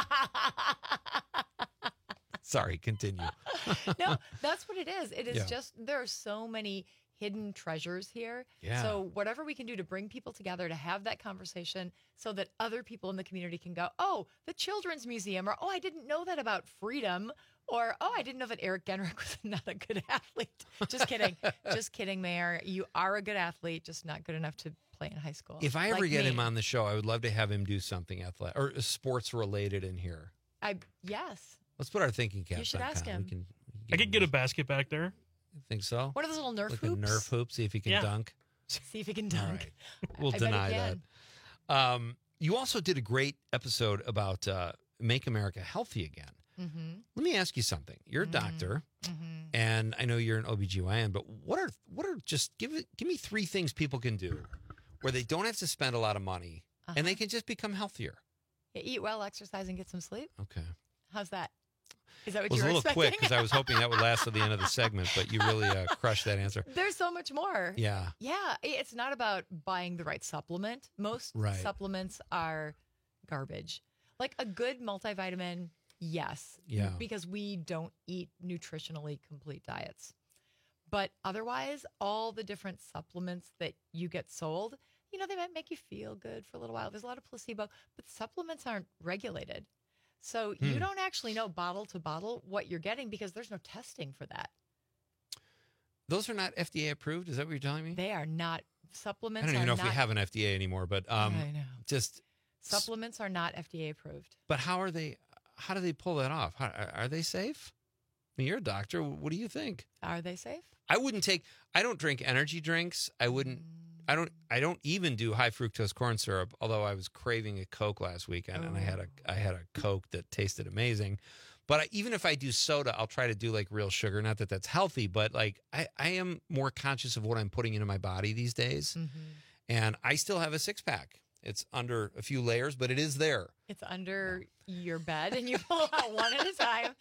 S14: Sorry, continue.
S11: No, that's what it is. It is
S14: Yeah.
S11: just, there are so many hidden treasures here.
S14: Yeah.
S11: So whatever we can do to bring people together to have that conversation so that other people in the community can go, oh, the Children's Museum, or oh, I didn't know that about freedom, or oh, I didn't know that Eric Genrick was not a good athlete. Just kidding. Just kidding, Mayor. You are a good athlete, just not good enough to play in high school.
S14: If I ever
S11: Like
S14: get
S11: me.
S14: him on the show, I would love to have him do something athletic or sports related in here.
S11: I yes.
S14: Let's put our thinking caps on.
S11: should ask
S14: Con.
S11: him.
S14: We can,
S15: I could get a basket back there.
S14: think so.
S11: What are those little Nerf
S14: like
S11: hoops?
S14: a Nerf hoop, see if he can
S15: Yeah.
S14: dunk.
S11: See if he can dunk.
S14: We'll
S11: I bet he
S14: deny
S11: can.
S14: that. Um, you also did a great episode about uh, Make America Healthy Again.
S11: Mm-hmm.
S14: Let me ask you something. You're a doctor, and I know you're an O B G Y N, but what are what are just give it give me three things people can do where they don't have to spend a lot of money and they can just become healthier.
S11: Yeah, eat well, exercise, and get some sleep.
S14: Okay.
S11: How's that? Is that what
S14: It was
S11: you
S14: a
S11: were
S14: little
S11: expecting?
S14: quick because I was hoping that would last to the end of the segment, but you really uh, crushed that answer.
S11: There's so much more.
S14: Yeah.
S11: Yeah. It's not about buying the right supplement. Most
S14: Right.
S11: supplements are garbage. Like a good multivitamin, yes.
S14: Yeah.
S11: Because we don't eat nutritionally complete diets. But otherwise, all the different supplements that you get sold, you know, they might make you feel good for a little while. There's a lot of placebo, but supplements aren't regulated. So you
S14: Hmm.
S11: don't actually know bottle to bottle what you're getting because there's no testing for that.
S14: Those are not F D A approved. Is that what you're telling me?
S11: They are not
S14: I
S11: supplements.
S14: don't even
S11: are
S14: know if
S11: not,
S14: we have an F D A anymore, but um,
S11: I know.
S14: just
S11: Supplements are not F D A approved.
S14: But how are they? How do they pull that off? How, are are they safe? I mean, you're a doctor. What do you think?
S11: Are they safe?
S14: I wouldn't take. I don't drink energy drinks. I wouldn't. I don't. I don't even do high fructose corn syrup. Although I was craving a Coke last weekend, and I had a. I had a Coke that tasted amazing. But I, even if I do soda, I'll try to do like real sugar. Not that that's healthy, but like I, I am more conscious of what I'm putting into my body these days. And I still have a six pack. It's under a few layers, but it is there.
S11: It's under your bed, and you pull out one at a time.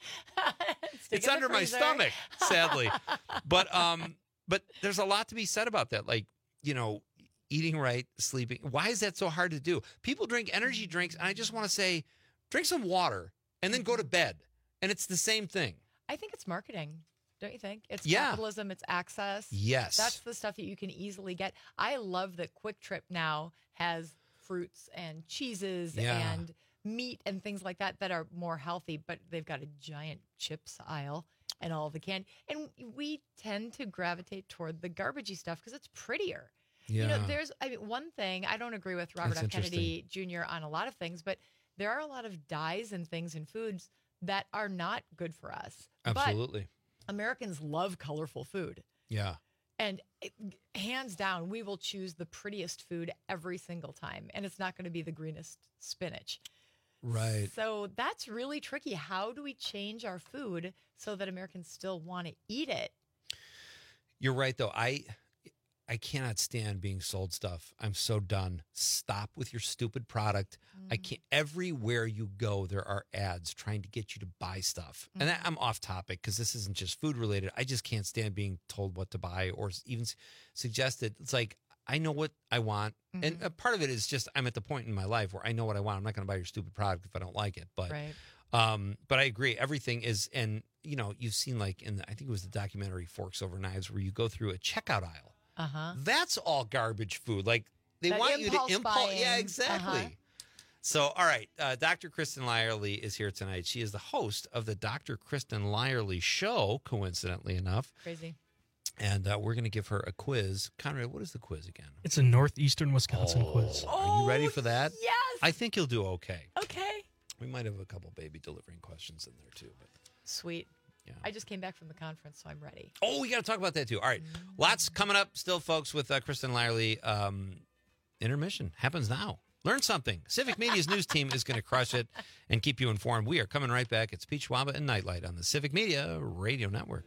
S11: Stick
S14: It's
S11: in the
S14: under my
S11: freezer.
S14: stomach, sadly. But um, but there's a lot to be said about that. Like, you know, eating right, sleeping. Why is that so hard to do? People drink energy drinks, and I just want to say, drink some water and then go to bed. And it's the same thing.
S11: I think it's marketing. Don't you think? It's
S14: Yeah.
S11: capitalism, it's access.
S14: Yes.
S11: That's the stuff that you can easily get. I love that Quick Trip now has fruits and cheeses
S14: Yeah.
S11: and meat and things like that that are more healthy, but they've got a giant chips aisle and all the candy. And we tend to gravitate toward the garbagey stuff because it's prettier. You know,
S14: Yeah.
S11: there's I mean, one thing, I don't agree with Robert
S14: That's
S11: F. Kennedy Junior on a lot of things, but there are a lot of dyes and things in foods that are not good for us.
S14: Absolutely.
S11: But Americans love colorful food.
S14: Yeah.
S11: And it, hands down, we will choose the prettiest food every single time. And it's not going to be the greenest spinach.
S14: Right.
S11: So that's really tricky. How do we change our food so that Americans still want to eat it?
S14: You're right, though. I I cannot stand being sold stuff. I'm so done. Stop with your stupid product. I can't. Everywhere you go, there are ads trying to get you to buy stuff. And that, I'm off topic because this isn't just food related. I just can't stand being told what to buy or even s- suggested. It's like I know what I want, and a part of it is just I'm at the point in my life where I know what I want. I'm not going to buy your stupid product if I don't like it. But
S11: Right.
S14: um, but I agree. Everything is, and you know, you've seen like in the, I think it was the documentary Forks Over Knives where you go through a checkout aisle.
S11: Uh-huh.
S14: That's all garbage food. Like they
S11: That
S14: want you to
S11: impulse
S14: impulse.
S11: buying.
S14: Yeah, exactly.
S11: Uh-huh.
S14: So, all right, uh, Doctor Kristen Lyerly is here tonight. She is the host of the Doctor Kristen Lyerly Show, coincidentally enough.
S11: Crazy.
S14: And uh, we're going to give her a quiz. Conrad, what is the quiz again?
S15: It's a northeastern Wisconsin
S14: oh,
S15: quiz.
S14: Are you ready for that?
S11: Yes.
S14: I think you'll do okay.
S11: Okay.
S14: We might have a couple baby delivering questions in there, too. But
S11: Sweet.
S14: Yeah.
S11: I just came back from the conference, so I'm ready.
S14: Oh, we got to talk about that, too. All right. Mm-hmm. Lots coming up still, folks, with uh, Kristen Lyerly. Um, intermission happens now. Learn something. Civic Media's news team is going to crush it and keep you informed. We are coming right back. It's Pete Schwaba and Nightlight on the Civic Media Radio Network.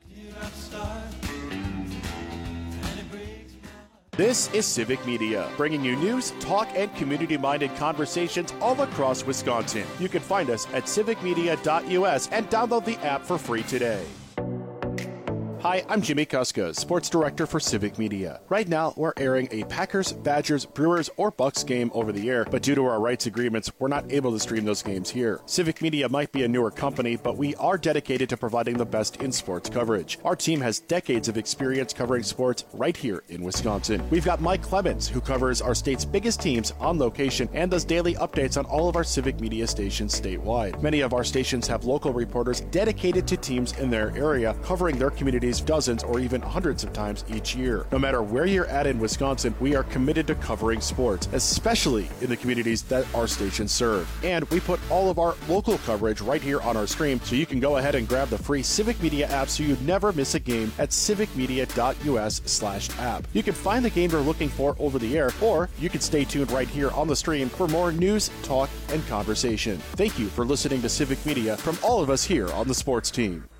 S1: This is Civic Media, bringing you news, talk, and community-minded conversations all across Wisconsin. You can find us at civic media dot U S and download the app for free today. Hi, I'm Jimmy Kuska, Sports Director for Civic Media. Right now, we're airing a Packers, Badgers, Brewers, or Bucks game over the air, but due to our rights agreements, we're not able to stream those games here. Civic Media might be a newer company, but we are dedicated to providing the best in sports coverage. Our team has decades of experience covering sports right here in Wisconsin. We've got Mike Clemens, who covers our state's biggest teams on location and does daily updates on all of our Civic Media stations statewide. Many of our stations have local reporters dedicated to teams in their area, covering their communities dozens or even hundreds of times each year. No matter where you're at in Wisconsin, we are committed to covering sports, especially in the communities that our stations serve. And we put all of our local coverage right here on our stream, so you can go ahead and grab the free Civic Media app so you never miss a game at civic media dot U S slash app. You can find the game you're looking for over the air, or you can stay tuned right here on the stream for more news, talk, and conversation. Thank you for listening to Civic Media from all of us here on the sports team.